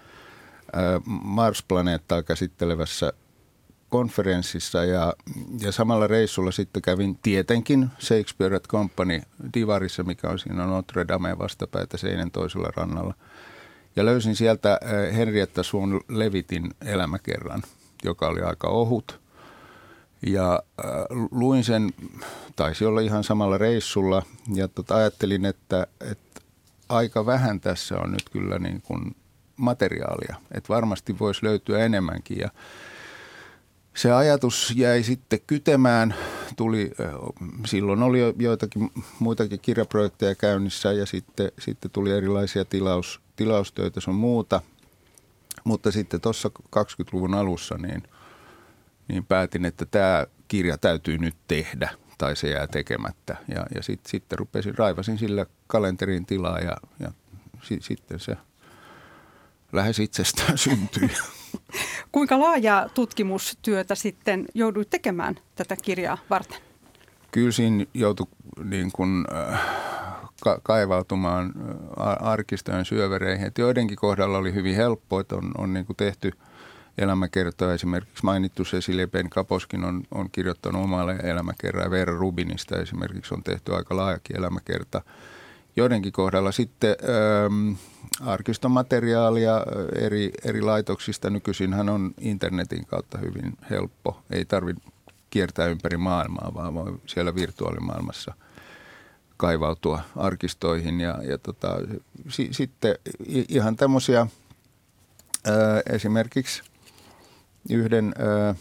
Mars-planeettaa käsittelevässä konferenssissa ja, ja samalla reissulla sitten kävin tietenkin Shakespeare and Company Divarissa, mikä on siinä Notre Dameen vastapäätä seinän toisella rannalla. Ja löysin sieltä Henrietta Swan Leavitin elämäkerran, joka oli aika ohut. Ja äh, luin sen, taisi olla ihan samalla reissulla ja tota, ajattelin, että, että aika vähän tässä on nyt kyllä niin kuin materiaalia, että varmasti voisi löytyä enemmänkin ja se ajatus jäi sitten kytemään, tuli, silloin oli jo joitakin muitakin kirjaprojekteja käynnissä ja sitten, sitten tuli erilaisia tilaus, tilaustöitä sun muuta, mutta sitten tuossa kaksikymmentäluvun alussa niin, niin päätin, että tämä kirja täytyy nyt tehdä tai se jää tekemättä ja, ja sitten sit rupesin, raivasin sillä kalenteriin tilaa ja, ja si, sitten se lähes itsestään syntyi. Kuinka laajaa tutkimustyötä sitten jouduit tekemään tätä kirjaa varten? Kyllä siinä joutui niin kuin, äh, ka- kaivautumaan äh, arkistojen syövereihin. Et joidenkin kohdalla oli hyvin helppoa, että on, on niin kuin tehty elämäkertoja. Esimerkiksi mainittu Cecilia Payne-Gaposkin on, on kirjoittanut omalle elämäkerran. Veera Rubinista esimerkiksi on tehty aika laajakin elämäkerta. Joidenkin kohdalla sitten ähm, arkistomateriaalia eri, eri laitoksista. Nykyisinhän on internetin kautta hyvin helppo. Ei tarvitse kiertää ympäri maailmaa, vaan voi siellä virtuaalimaailmassa kaivautua arkistoihin. Ja, ja tota, si, sitten ihan tämmöisiä esimerkiksi yhden ää,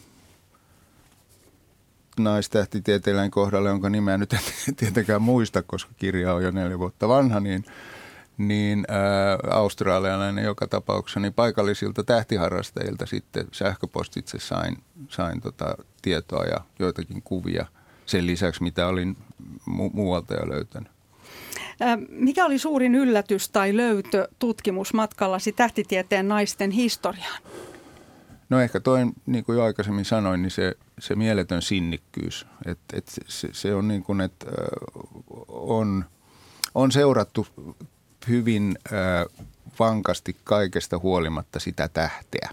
naistähtitieteilijän kohdalla, jonka nimeä nyt en tietenkään muista, koska kirja on jo neljä vuotta vanha, niin, niin ää, australialainen joka tapauksessa niin paikallisilta tähtiharrastajilta sitten sähköpostitse sain, sain tota tietoa ja joitakin kuvia sen lisäksi, mitä olin mu- muualta jo löytänyt. Mikä oli suurin yllätys tai löytö tutkimusmatkallasi tähtitieteen naisten historiaan? No ehkä toi, niin kuin jo aikaisemmin sanoin, niin se, se mieletön sinnikkyys. Et, et se, se on niin kuin, että on, on seurattu hyvin äh, vankasti kaikesta huolimatta sitä tähteä.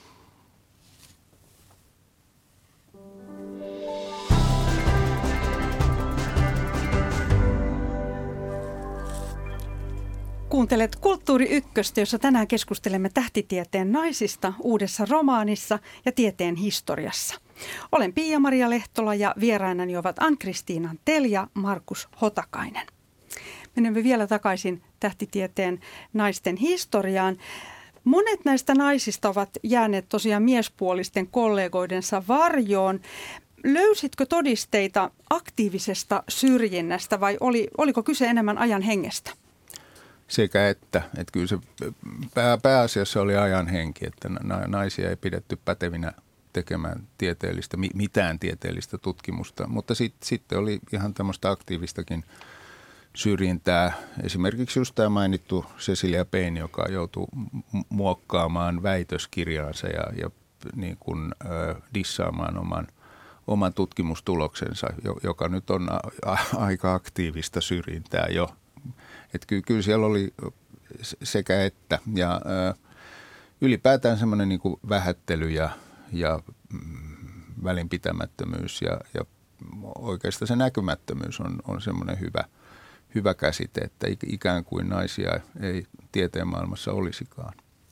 Kuuntelet Kulttuuri Ykköstä, jossa tänään keskustelemme tähtitieteen naisista uudessa romaanissa ja tieteen historiassa. Olen Pia-Maria Lehtola ja vierainani ovat Ann-Kristiina Tell ja Markus Hotakainen. Menemme vielä takaisin tähtitieteen naisten historiaan. Monet näistä naisista ovat jääneet tosiaan miespuolisten kollegoidensa varjoon. Löysitkö todisteita aktiivisesta syrjinnästä vai oli, oliko kyse enemmän ajan hengestä? Sekä että, että kyllä se pää, pääasiassa oli ajan henki, että naisia ei pidetty pätevinä tekemään tieteellistä, mitään tieteellistä tutkimusta, mutta sitten sit oli ihan tämmöistä aktiivistakin syrjintää. Esimerkiksi just tämä mainittu Cecilia Payne, joka joutui muokkaamaan väitöskirjaansa ja, ja niin kuin, äh, dissaamaan oman, oman tutkimustuloksensa, joka nyt on a, a, aika aktiivista syrjintää jo. Että kyllä, kyllä siellä oli sekä että ja ö, ylipäätään semmoinen niin kuin vähättely ja, ja mm, välinpitämättömyys ja, ja oikeastaan se näkymättömyys on, on semmoinen hyvä, hyvä käsite, että ikään kuin naisia ei tieteen maailmassa olisikaan.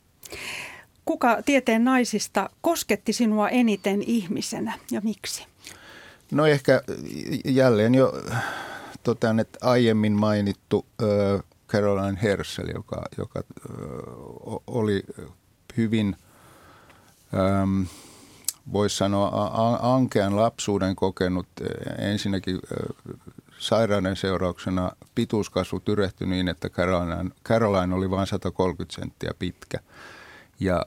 Kuka tieteen naisista kosketti sinua eniten ihmisenä ja miksi? No ehkä jälleen jo totean, että aiemmin mainittu äh, Caroline Herschel, joka, joka äh, oli hyvin, ähm, voisi sanoa, a- ankean lapsuuden kokenut. Ensinnäkin äh, sairauden seurauksena pituuskasvu tyrehtyi niin, että Caroline, Caroline oli vain sata kolmekymmentä senttiä pitkä. Ja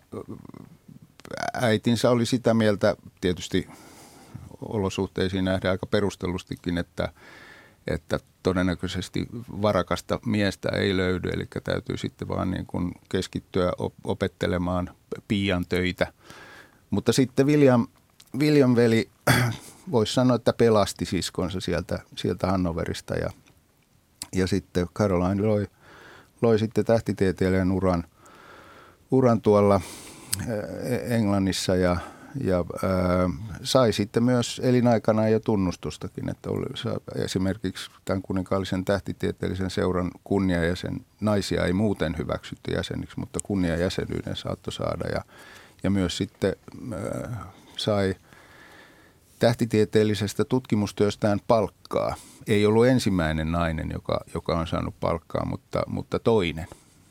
äitinsä oli sitä mieltä, tietysti olosuhteisiin nähdään aika perustellustikin, että että todennäköisesti varakasta miestä ei löydy, eli täytyy sitten vaan niin kuin keskittyä opettelemaan piian töitä. Mutta sitten William, William veli, voisi sanoa, että pelasti siskonsa sieltä, sieltä Hannoverista ja, ja sitten Caroline loi, loi sitten tähtitieteilijän uran, uran tuolla Englannissa ja Ja ää, sai sitten myös elinaikana jo tunnustustakin, että oli, esimerkiksi tämän kuninkaallisen tähtitieteellisen seuran kunniajäsen, naisia ei muuten hyväksytty jäseniksi, mutta kunniajäsenyyden saattoi saada ja, ja myös sitten ää, sai tähtitieteellisestä tutkimustyöstään palkkaa. Ei ollut ensimmäinen nainen, joka, joka on saanut palkkaa, mutta, mutta toinen.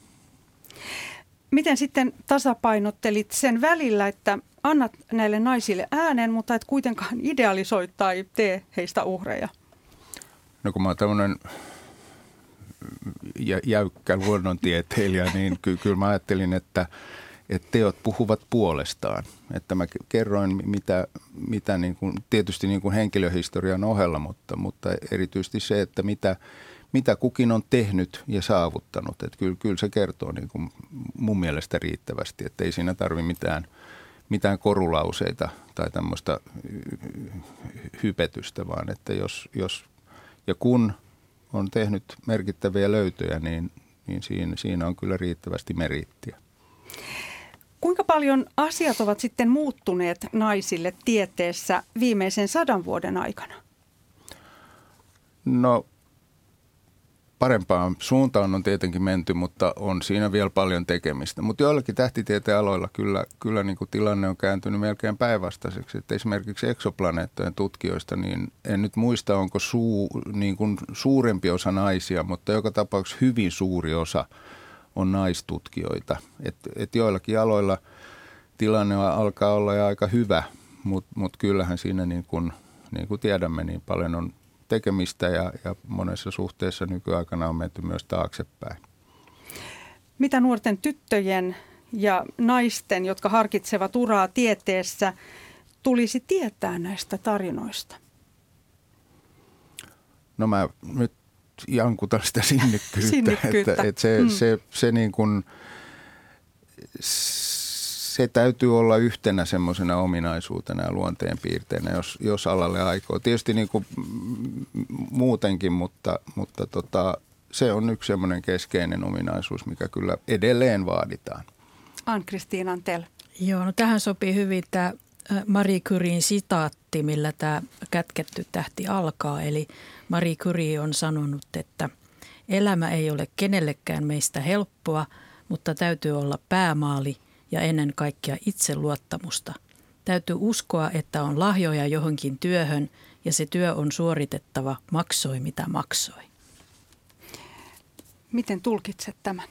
Miten sitten tasapainottelit sen välillä, että annat näille naisille äänen, mutta et kuitenkaan idealisoi tai tee heistä uhreja? No kun mä oon tämmöinen jäykkä luonnontieteilijä, niin ky- kyllä mä ajattelin, että, että teot puhuvat puolestaan. Että mä kerroin, mitä, mitä niin kuin, tietysti niin kuin henkilöhistorian ohella, mutta, mutta erityisesti se, että mitä, mitä kukin on tehnyt ja saavuttanut. Että kyllä, kyllä se kertoo niin kuin mun mielestä riittävästi, että ei siinä tarvitse mitään mitään korulauseita tai tämmöistä hypetystä, vaan että jos, jos ja kun on tehnyt merkittäviä löytöjä, niin, niin siinä, siinä on kyllä riittävästi meriittiä. Kuinka paljon asiat ovat sitten muuttuneet naisille tieteessä viimeisen sadan vuoden aikana? No parempaan suuntaan on tietenkin menty, mutta on siinä vielä paljon tekemistä. Mutta joillakin tähtitieteen aloilla kyllä, kyllä niin kuin tilanne on kääntynyt melkein päinvastaiseksi. Että esimerkiksi eksoplaneettojen tutkijoista, niin en nyt muista, onko suu, niin kuin suurempi osa naisia, mutta joka tapauksessa hyvin suuri osa on naistutkijoita. Et, et joillakin aloilla tilanne alkaa olla jo aika hyvä, mutta mut kyllähän siinä niin kuin, niin kuin tiedämme, niin paljon on tekemistä ja, ja monessa suhteessa nykyaikana on menty myös taaksepäin. Mitä nuorten tyttöjen ja naisten, jotka harkitsevat uraa tieteessä, tulisi tietää näistä tarinoista? No mä nyt jankutan sitä sinnikkyyttä. sinnikkyyttä. Että, että se, mm. se, se, niin kuin, se täytyy olla yhtenä semmoisena ominaisuutena ja luonteenpiirteinä, jos, jos alalle aikoo. Tietysti niin kuin muutenkin, mutta, mutta tota, se on yksi semmoinen keskeinen ominaisuus, mikä kyllä edelleen vaaditaan. Ann-Kristiina Tell. Joo, no tähän sopii hyvin tämä Marie Curien sitaatti, millä tämä kätketty tähti alkaa. Eli Marie Curie on sanonut, että elämä ei ole kenellekään meistä helppoa, mutta täytyy olla päämaali ja ennen kaikkea itseluottamusta. Täytyy uskoa, että on lahjoja johonkin työhön ja se työ on suoritettava, maksoi mitä maksoi. Miten tulkitset tämän?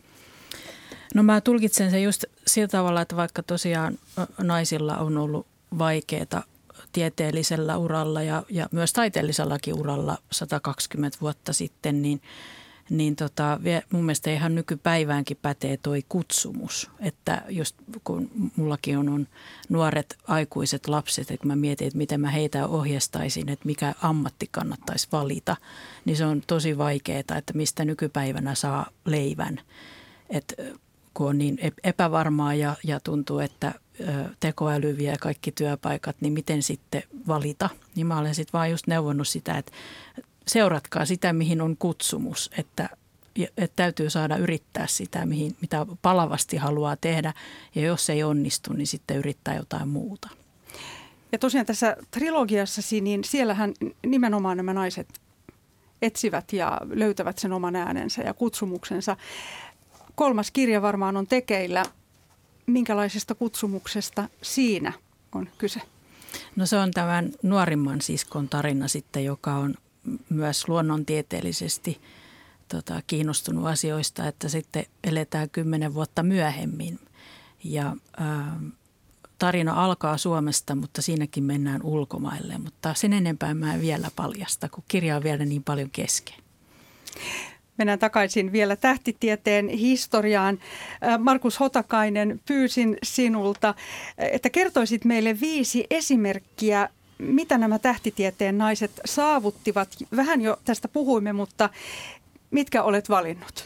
No mä tulkitsen sen just sillä tavalla, että vaikka tosiaan naisilla on ollut vaikeaa tieteellisellä uralla ja, ja myös taiteellisellakin uralla sata kaksikymmentä vuotta sitten, niin, niin tota, mun mielestä ihan nykypäiväänkin pätee toi kutsumus. Että just kun mullakin on, on nuoret aikuiset lapset, että kun mä mietin, että miten mä heitä ohjeistaisin, että mikä ammatti kannattaisi valita, niin se on tosi vaikeaa, että mistä nykypäivänä saa leivän. Että kun on niin epävarmaa ja, ja tuntuu, että tekoäly vie kaikki työpaikat, niin miten sitten valita? Niin mä olen sitten vaan just neuvonnut sitä, että seuratkaa sitä, mihin on kutsumus, että, että täytyy saada yrittää sitä, mihin, mitä palavasti haluaa tehdä. Ja jos ei onnistu, niin sitten yrittää jotain muuta. Ja tosiaan tässä trilogiassasi, niin siellähän nimenomaan nämä naiset etsivät ja löytävät sen oman äänensä ja kutsumuksensa. Kolmas kirja varmaan on tekeillä. Minkälaisesta kutsumuksesta siinä on kyse? No se on tämän nuorimman siskon tarina sitten, joka on myös luonnontieteellisesti tota, kiinnostunut asioista, että sitten eletään kymmenen vuotta myöhemmin. Ja ää, tarina alkaa Suomesta, mutta siinäkin mennään ulkomaille, mutta sen enempää mä en vielä paljasta, kun kirja on vielä niin paljon kesken. Mennään takaisin vielä tähtitieteen historiaan. Markus Hotakainen, pyysin sinulta, että kertoisit meille viisi esimerkkiä, mitä nämä tähtitieteen naiset saavuttivat. Vähän jo tästä puhuimme, mutta mitkä olet valinnut?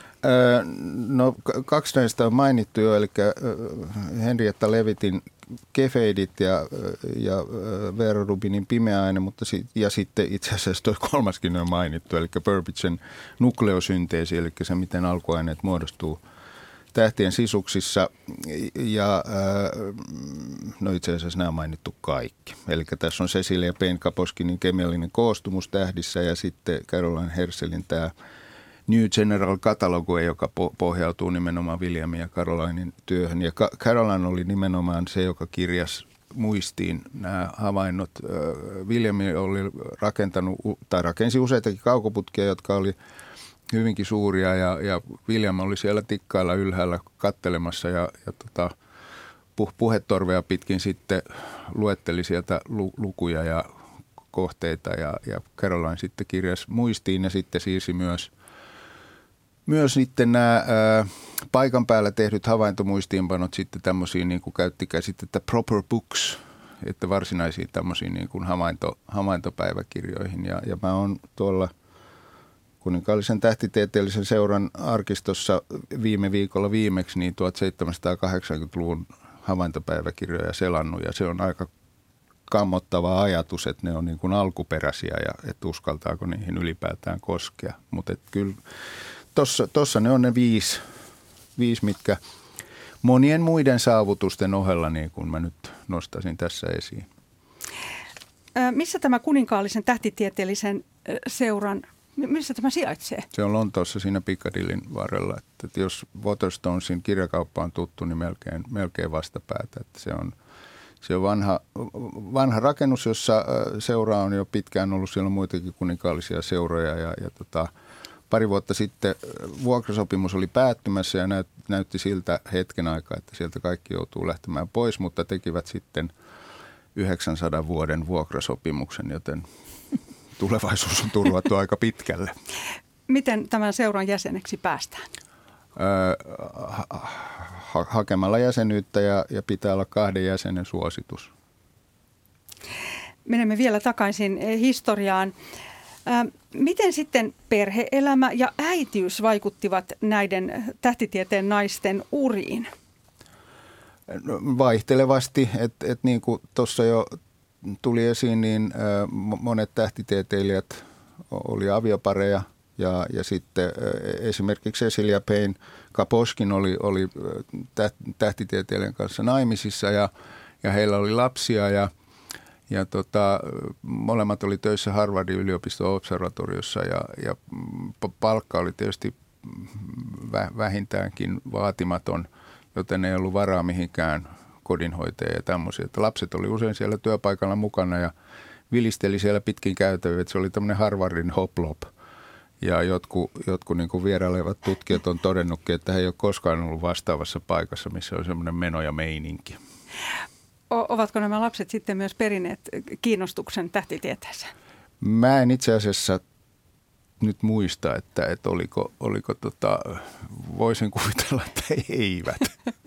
No kaksi näistä on mainittu jo, eli Henrietta Leavitin Kefeidit ja, ja Vera Rubinin Pimeä aine, mutta si, ja sitten itse asiassa tuo kolmaskin on mainittu, eli Burbagen nukleosynteesi, eli se miten alkuaineet muodostuu tähtien sisuksissa. Ja no itse asiassa nämä on mainittu kaikki. Eli tässä on Cecilia Payne-Gaposchkinin kemiallinen koostumus tähdissä ja sitten Caroline Herschelin tämä New General Catalogue, joka pohjautuu nimenomaan Williamin ja Carolinen työhön. Ja Caroline oli nimenomaan se, joka kirjasi muistiin nämä havainnot. William oli rakentanut tai rakensi useitakin kaukoputkia, jotka oli hyvinkin suuria ja, ja William oli siellä tikkailla ylhäällä kattelemassa ja, ja tota, puhetorvea pitkin sitten luetteli sieltä lu, lukuja ja kohteita ja, ja Caroline sitten kirjasi muistiin ja sitten siirsi myös Myös sitten nämä ää, paikan päällä tehdyt havaintomuistiinpanot sitten tämmöisiin, niin kuin käytti käsitettä proper books, että varsinaisiin tämmöisiin niin kuin havainto, havaintopäiväkirjoihin. Ja, ja mä oon tuolla Kuninkaallisen tähtitieteellisen seuran arkistossa viime viikolla viimeksi niin tuhatseitsemänsataakahdeksankymmentäluvun havaintopäiväkirjoja selannut ja se on aika kammottava ajatus, että ne on niin kuin alkuperäisiä ja että uskaltaako niihin ylipäätään koskea, mutta kyllä Tossa, tossa ne on ne viisi, viisi, mitkä monien muiden saavutusten ohella, niin kuin mä nyt nostaisin tässä esiin. Missä tämä Kuninkaallisen tähtitieteellisen seuran Missä tämä sijaitsee? Se on Lontoossa siinä Piccadillyn varrella. Että, että jos Waterstonesin kirjakauppa on tuttu, niin melkein, melkein vastapäätä. Että se on, se on vanha, vanha rakennus, jossa seura on jo pitkään ollut. Siellä on muitakin kuninkaallisia seuroja ja, ja tota, pari vuotta sitten vuokrasopimus oli päättymässä ja näyt, näytti siltä hetken aikaa, että sieltä kaikki joutuu lähtemään pois, mutta tekivät sitten yhdeksänsadan vuoden vuokrasopimuksen, joten tulevaisuus on turvattu aika pitkälle. Miten tämän seuran jäseneksi päästään? Öö, ha- hakemalla jäsenyyttä ja, ja pitää olla kahden jäsenen suositus. Menemme vielä takaisin historiaan. Miten sitten perhe-elämä ja äitiys vaikuttivat näiden tähtitieteen naisten uriin? No, vaihtelevasti, että et niin kuin tuossa jo tuli esiin, niin monet tähtitieteilijät oli aviopareja ja, ja sitten esimerkiksi Cecilia Payne-Gaposchkin oli, oli tähtitieteilijän kanssa naimisissa ja, ja heillä oli lapsia ja Ja tota, molemmat oli töissä Harvardin yliopiston observatoriossa ja, ja palkka oli tietysti vähintäänkin vaatimaton, joten ei ollut varaa mihinkään kodinhoitajia ja tämmöisiä. Että lapset oli usein siellä työpaikalla mukana ja vilisteli siellä pitkin käytäviä. Että se oli tämmöinen Harvardin hoplop. Ja jotkut, jotkut niin kuin vierailevat tutkijat on todennutkin, että he ei ole koskaan ollut vastaavassa paikassa, missä on semmoinen meno ja meininki. Ovatko nämä lapset sitten myös perineet kiinnostuksen tähtitieteeseen? Mä en itse asiassa nyt muista, että, että oliko, oliko tota, voisin kuvitella, että eivät.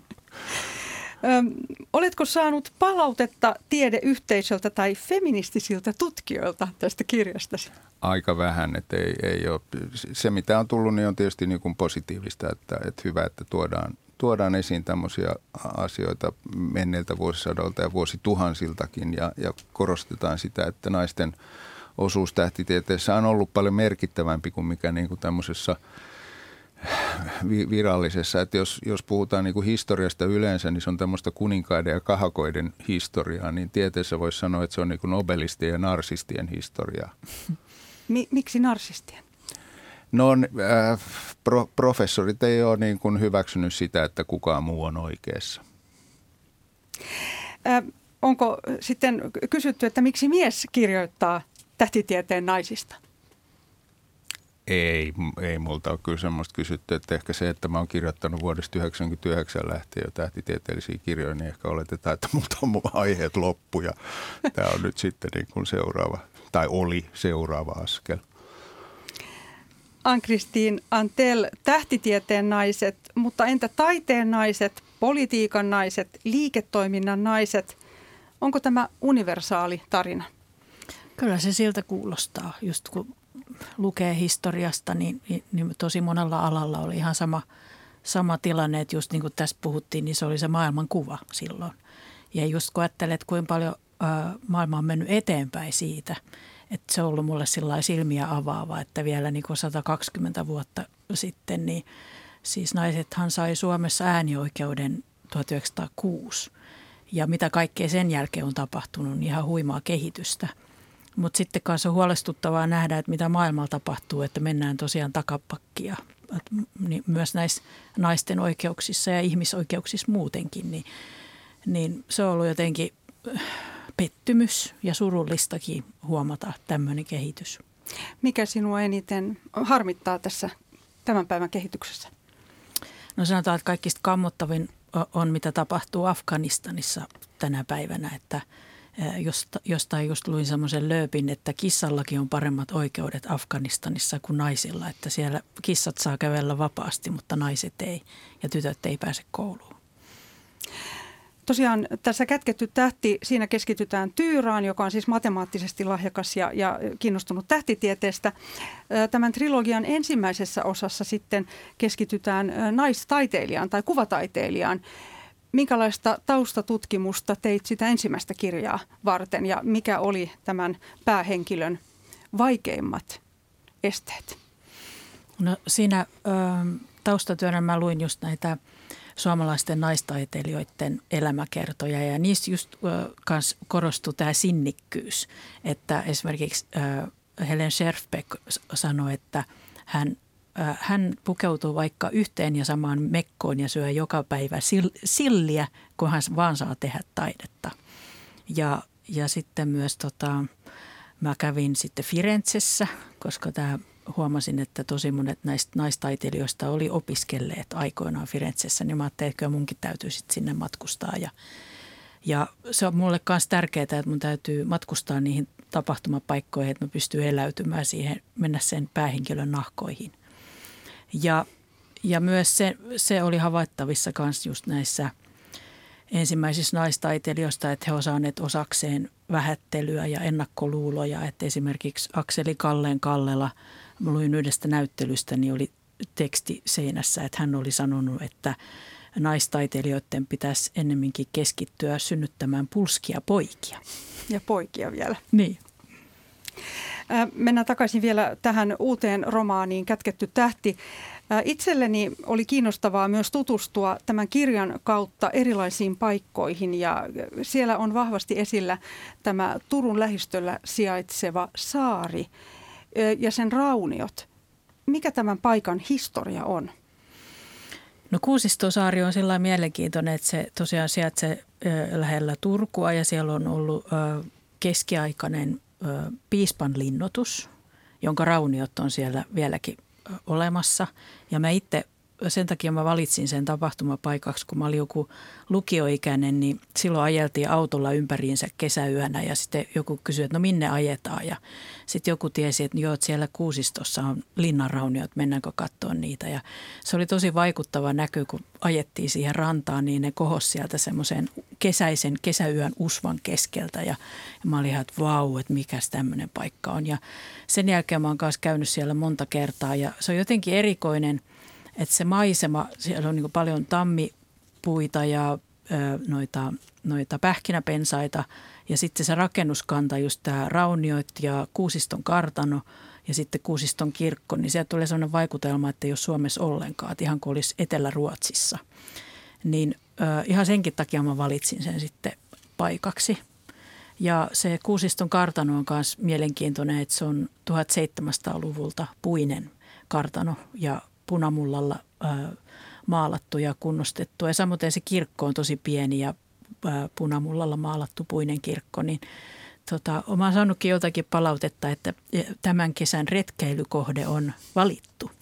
Öm, oletko saanut palautetta tiedeyhteisöltä tai feministisiltä tutkijoilta tästä kirjastasi? Aika vähän, että ei, ei ole. Se mitä on tullut, niin on tietysti niin kuin positiivista, että, että hyvä, että tuodaan, tuodaan esiin tämmöisiä asioita menneiltä vuosisadolta ja vuosituhansiltakin ja, ja korostetaan sitä, että naisten osuus tähtitieteessä on ollut paljon merkittävämpi kuin mikä niin kuin tämmöisessä virallisessa. Että jos, jos puhutaan niin kuin historiasta yleensä, niin se on tämmöistä kuninkaiden ja kahakoiden historiaa, niin tieteessä voisi sanoa, että se on niin kuin nobelistien ja narsistien historiaa. Miksi narsistien? No äh, pro, professorit ei ole niin kuin hyväksynyt sitä, että kukaan muu on oikeassa. Äh, onko sitten kysytty, että miksi mies kirjoittaa tähtitieteen naisista? Ei, ei multa ole kyllä semmoista kysytty, että ehkä se, että mä oon kirjoittanut vuodesta yhdeksänkymmentäyhdeksän lähtien jo tähtitieteellisiä kirjoja, niin ehkä oletetaan, että multa on mun aiheet loppu ja tämä on nyt sitten niin kuin seuraava, tai oli seuraava askel. Ann-Christine Antell, tähtitieteen naiset, mutta entä taiteen naiset, politiikan naiset, liiketoiminnan naiset? Onko tämä universaali tarina? Kyllä se siltä kuulostaa. Just kun lukee historiasta, niin, niin tosi monella alalla oli ihan sama, sama tilanne, että just niin kuin tästä puhuttiin, niin se oli se maailmankuva silloin. Ja just kun ajattelet, kuinka paljon ä, maailma on mennyt eteenpäin siitä, että se on ollut mulle sillä silmiä avaava, että vielä niin kuin sata kaksikymmentä vuotta sitten, niin siis naisethan sai Suomessa äänioikeuden tuhatyhdeksänsataakuusi. Ja mitä kaikkea sen jälkeen on tapahtunut, niin ihan huimaa kehitystä. Mutta sitten kanssa on huolestuttavaa nähdä, että mitä maailmalla tapahtuu, että mennään tosiaan takapakkia. Myös näissä naisten oikeuksissa ja ihmisoikeuksissa muutenkin, niin, niin se on ollut jotenkin pettymys ja surullistakin huomata tämmöinen kehitys. Mikä sinua eniten harmittaa tässä tämän päivän kehityksessä? No sanotaan, että kaikista kammottavin on, mitä tapahtuu Afganistanissa tänä päivänä, että jostain just luin semmoisen lööpin, että kissallakin on paremmat oikeudet Afganistanissa kuin naisilla, että siellä kissat saa kävellä vapaasti, mutta naiset ei ja tytöt ei pääse kouluun. Tosiaan tässä Kätketty tähti, siinä keskitytään Tyyraan, joka on siis matemaattisesti lahjakas ja, ja kiinnostunut tähtitieteestä. Tämän trilogian ensimmäisessä osassa sitten keskitytään naistaiteilijaan tai kuvataiteilijaan. Minkälaista taustatutkimusta teit sitä ensimmäistä kirjaa varten ja mikä oli tämän päähenkilön vaikeimmat esteet? No siinä ö, taustatyönä mä luin just näitä suomalaisten naistaiteilijoiden elämäkertoja ja niissä just ö, kans korostui tämä sinnikkyys, että esimerkiksi ö, Helen Scherfbeck sanoi, että hän, äh, hän pukeutuu vaikka yhteen ja samaan mekkoon ja syö joka päivä silliä, kun hän vaan saa tehdä taidetta. Ja, ja sitten myös tota, mä kävin sitten Firenzessä, koska tämä huomasin, että tosi monet näistä naistaiteilijoista oli opiskelleet aikoinaan Firenzessä, niin mä ajattelin, että munkin täytyy sitten sinne matkustaa. Ja, ja se on mulle myös tärkeää, että mun täytyy matkustaa niihin tapahtumapaikkoihin, että mä pystyn eläytymään siihen, mennä sen päähenkilön nahkoihin. Ja, ja myös se, se oli havaittavissa myös just näissä ensimmäisissä naistaiteilijoista, että he osaaneet osakseen vähättelyä ja ennakkoluuloja. Että esimerkiksi Akseli Kalleen Kallela, mä luin yhdestä näyttelystä, niin oli teksti seinässä, että hän oli sanonut, että naistaiteilijoiden pitäisi ennemminkin keskittyä synnyttämään pulskia poikia. Ja poikia vielä. Niin. Mennään takaisin vielä tähän uuteen romaaniin Kätketty tähti. Itselleni oli kiinnostavaa myös tutustua tämän kirjan kautta erilaisiin paikkoihin ja siellä on vahvasti esillä tämä Turun lähistöllä sijaitseva saari ja sen rauniot. Mikä tämän paikan historia on? No Kuusistosaari on sillä mielenkiintoinen, että se tosiaan sijaitsee lähellä Turkua ja siellä on ollut keskiaikainen piispan linnoitus, jonka rauniot on siellä vieläkin olemassa. Ja mä itse, sen takia mä valitsin sen tapahtumapaikaksi, kun mä olin joku lukioikäinen, niin silloin ajeltiin autolla ympäriinsä kesäyönä ja sitten joku kysyi, että no minne ajetaan. Ja sitten joku tiesi, että joo, että siellä Kuusistossa on linnanrauniot, mennäänkö katsomaan niitä. Ja se oli tosi vaikuttava näky, kun ajettiin siihen rantaan, niin ne kohos sieltä semmoisen kesäisen kesäyön usvan keskeltä. Ja, ja mä olin ihan, että vau, että mikäs tämmöinen paikka on. Ja sen jälkeen mä oon kanssa käynyt siellä monta kertaa ja se on jotenkin erikoinen, että se maisema, siellä on niin paljon tammipuita ja ö, noita, noita pähkinäpensaita ja sitten se rakennuskanta, just tämä rauniot ja Kuusiston kartano ja sitten Kuusiston kirkko, niin sieltä tulee sellainen vaikutelma, että ei ole Suomessa ollenkaan, että ihan kuin olisi Etelä-Ruotsissa. Niin ö, ihan senkin takia mä valitsin sen sitten paikaksi. Ja se Kuusiston kartano on myös mielenkiintoinen, että se on tuhatseitsemänsataaluvulta puinen kartano ja punamullalla ää, maalattu ja kunnostettu. Ja samoin se kirkko on tosi pieni ja ää, punamullalla maalattu puinen kirkko. Niin, tota, olen saanutkin jotakin palautetta, että tämän kesän retkeilykohde on valittu.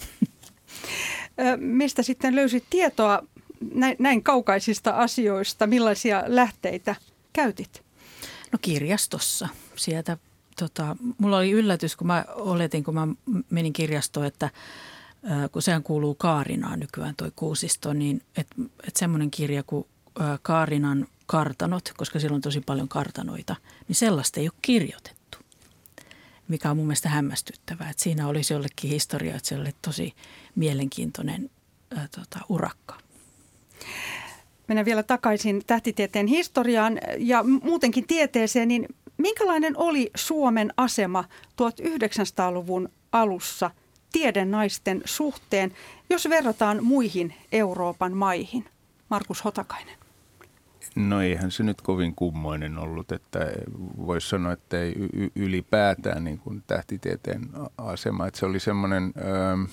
Mistä sitten löysit tietoa näin, näin kaukaisista asioista? Millaisia lähteitä käytit? No kirjastossa. Sieltä, tota, mulla oli yllätys, kun mä oletin, kun mä menin kirjastoon, että kun sehän kuuluu Kaarinaan nykyään toi Kuusisto, niin että et semmoinen kirja kuin Kaarinan kartanot, koska siellä on tosi paljon kartanoita, niin sellaista ei ole kirjoitettu, mikä on mun mielestä hämmästyttävää. Että siinä olisi jollekin historia, että se oli tosi mielenkiintoinen ää, tota, urakka. Mennään vielä takaisin tähtitieteen historiaan ja muutenkin tieteeseen, niin minkälainen oli Suomen asema tuhatyhdeksänsataaluvun alussa tiedenaisten suhteen, jos verrataan muihin Euroopan maihin? Markus Hotakainen. No eihän se nyt kovin kummoinen ollut, että voisi sanoa, että ei ylipäätään niin kuin tähtitieteen asema. Että se oli semmoinen ö,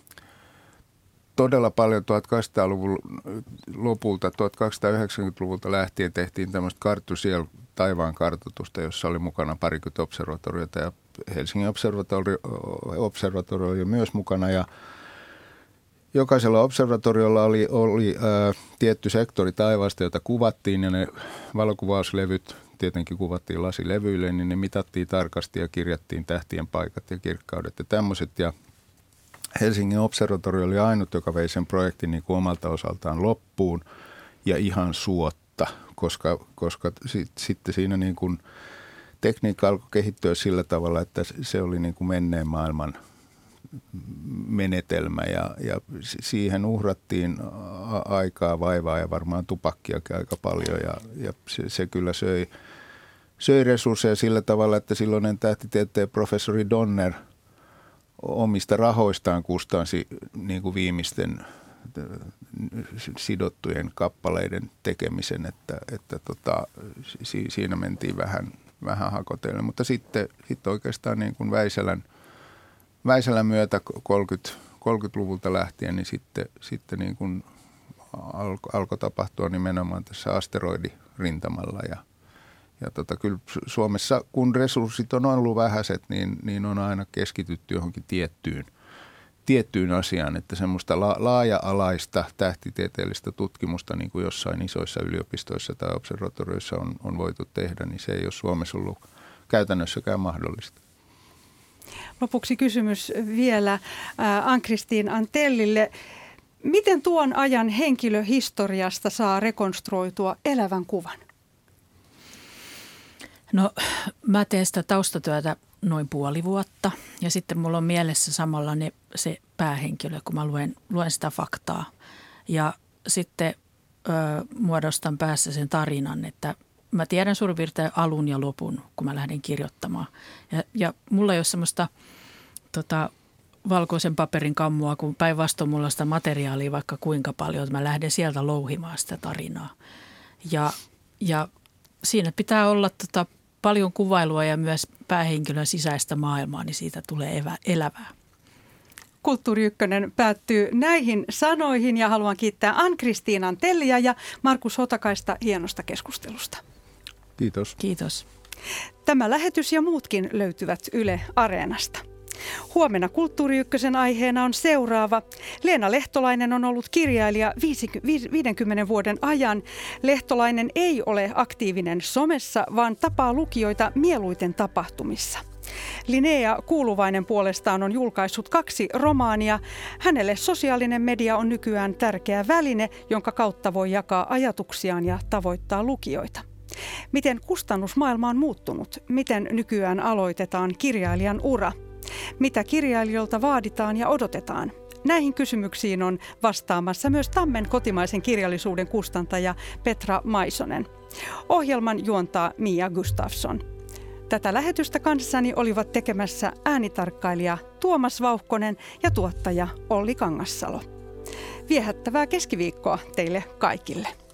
todella paljon tuhatkahdeksansataaluvun lopulta, tuhatkahdeksansataayhdeksänkymmentäluvulta lähtien tehtiin tämmöistä Cartesial taivaan kartoitusta, jossa oli mukana parikymmentä observatoriota ja Helsingin observatorio, observatorio oli myös mukana ja jokaisella observatoriolla oli, oli ää, tietty sektori taivaasta, jota kuvattiin ja ne valokuvauslevyt tietenkin kuvattiin lasilevyille, niin ne mitattiin tarkasti ja kirjattiin tähtien paikat ja kirkkaudet ja tämmöiset. Ja Helsingin observatorio oli ainut, joka vei sen projektin niin kuin omalta osaltaan loppuun ja ihan suotta, koska, koska sit, sitten siinä niin kuin tekniikka alkoi kehittyä sillä tavalla, että se oli niin kuin menneen maailman menetelmä ja, ja siihen uhrattiin aikaa, vaivaa ja varmaan tupakkiakin aika paljon ja, ja se, se kyllä söi, söi resursseja sillä tavalla, että silloinen tähtitieteen professori Donner omista rahoistaan kustansi niin kuin viimeisten sidottujen kappaleiden tekemisen, että, että tota, si, siinä mentiin vähän vähän hakotellen. Mutta sitten, sitten oikeastaan niin kuin Väisälän, Väisälän myötä kolmekymmentäluvulta lähtien, niin sitten, sitten niin kuin alkoi alko tapahtua nimenomaan tässä asteroidirintamalla. Ja, ja tota, kyllä Suomessa, kun resurssit on ollut vähäiset, niin, niin on aina keskitytty johonkin tiettyyn, tiettyyn asiaan, että semmoista la, laaja-alaista tähtitieteellistä tutkimusta, niin kuin jossain isoissa yliopistoissa tai observatorioissa on, on voitu tehdä, niin se ei ole Suomessa ollut käytännössäkään mahdollista. Lopuksi kysymys vielä äh, Ann-Christine Antellille. Miten tuon ajan henkilöhistoriasta saa rekonstruoitua elävän kuvan? No mä teen sitä taustatyötä noin puoli vuotta ja sitten mulla on mielessä samalla ne, se päähenkilö, kun mä luen, luen sitä faktaa. Ja sitten ö, muodostan päässä sen tarinan, että mä tiedän suurin piirtein alun ja lopun, kun mä lähden kirjoittamaan. Ja, ja mulla ei ole semmoista tota, valkoisen paperin kammua, kun päinvastoin mulla on sitä materiaalia vaikka kuinka paljon, että mä lähden sieltä louhimaan sitä tarinaa. Ja, ja siinä pitää olla tota, paljon kuvailua ja myös päähenkilön sisäistä maailmaa, niin siitä tulee evä, elävää. Kulttuuri Ykkönen päättyy näihin sanoihin ja haluan kiittää Ann-Christine Antellia ja Markus Hotakaista hienosta keskustelusta. Kiitos. Kiitos. Tämä lähetys ja muutkin löytyvät Yle Areenasta. Huomenna Kulttuuri Ykkösen aiheena on seuraava. Leena Lehtolainen on ollut kirjailija viidenkymmenen vuoden ajan. Lehtolainen ei ole aktiivinen somessa, vaan tapaa lukijoita mieluiten tapahtumissa. Linnea Kuuluvainen puolestaan on julkaissut kaksi romaania. Hänelle sosiaalinen media on nykyään tärkeä väline, jonka kautta voi jakaa ajatuksiaan ja tavoittaa lukijoita. Miten kustannusmaailma on muuttunut? Miten nykyään aloitetaan kirjailijan ura? Mitä kirjailijoilta vaaditaan ja odotetaan? Näihin kysymyksiin on vastaamassa myös Tammen kotimaisen kirjallisuuden kustantaja Petra Maisonen. Ohjelman juontaa Mia Gustafsson. Tätä lähetystä kanssani olivat tekemässä äänitarkkailija Tuomas Vauhkonen ja tuottaja Olli Kangassalo. Viehättävää keskiviikkoa teille kaikille.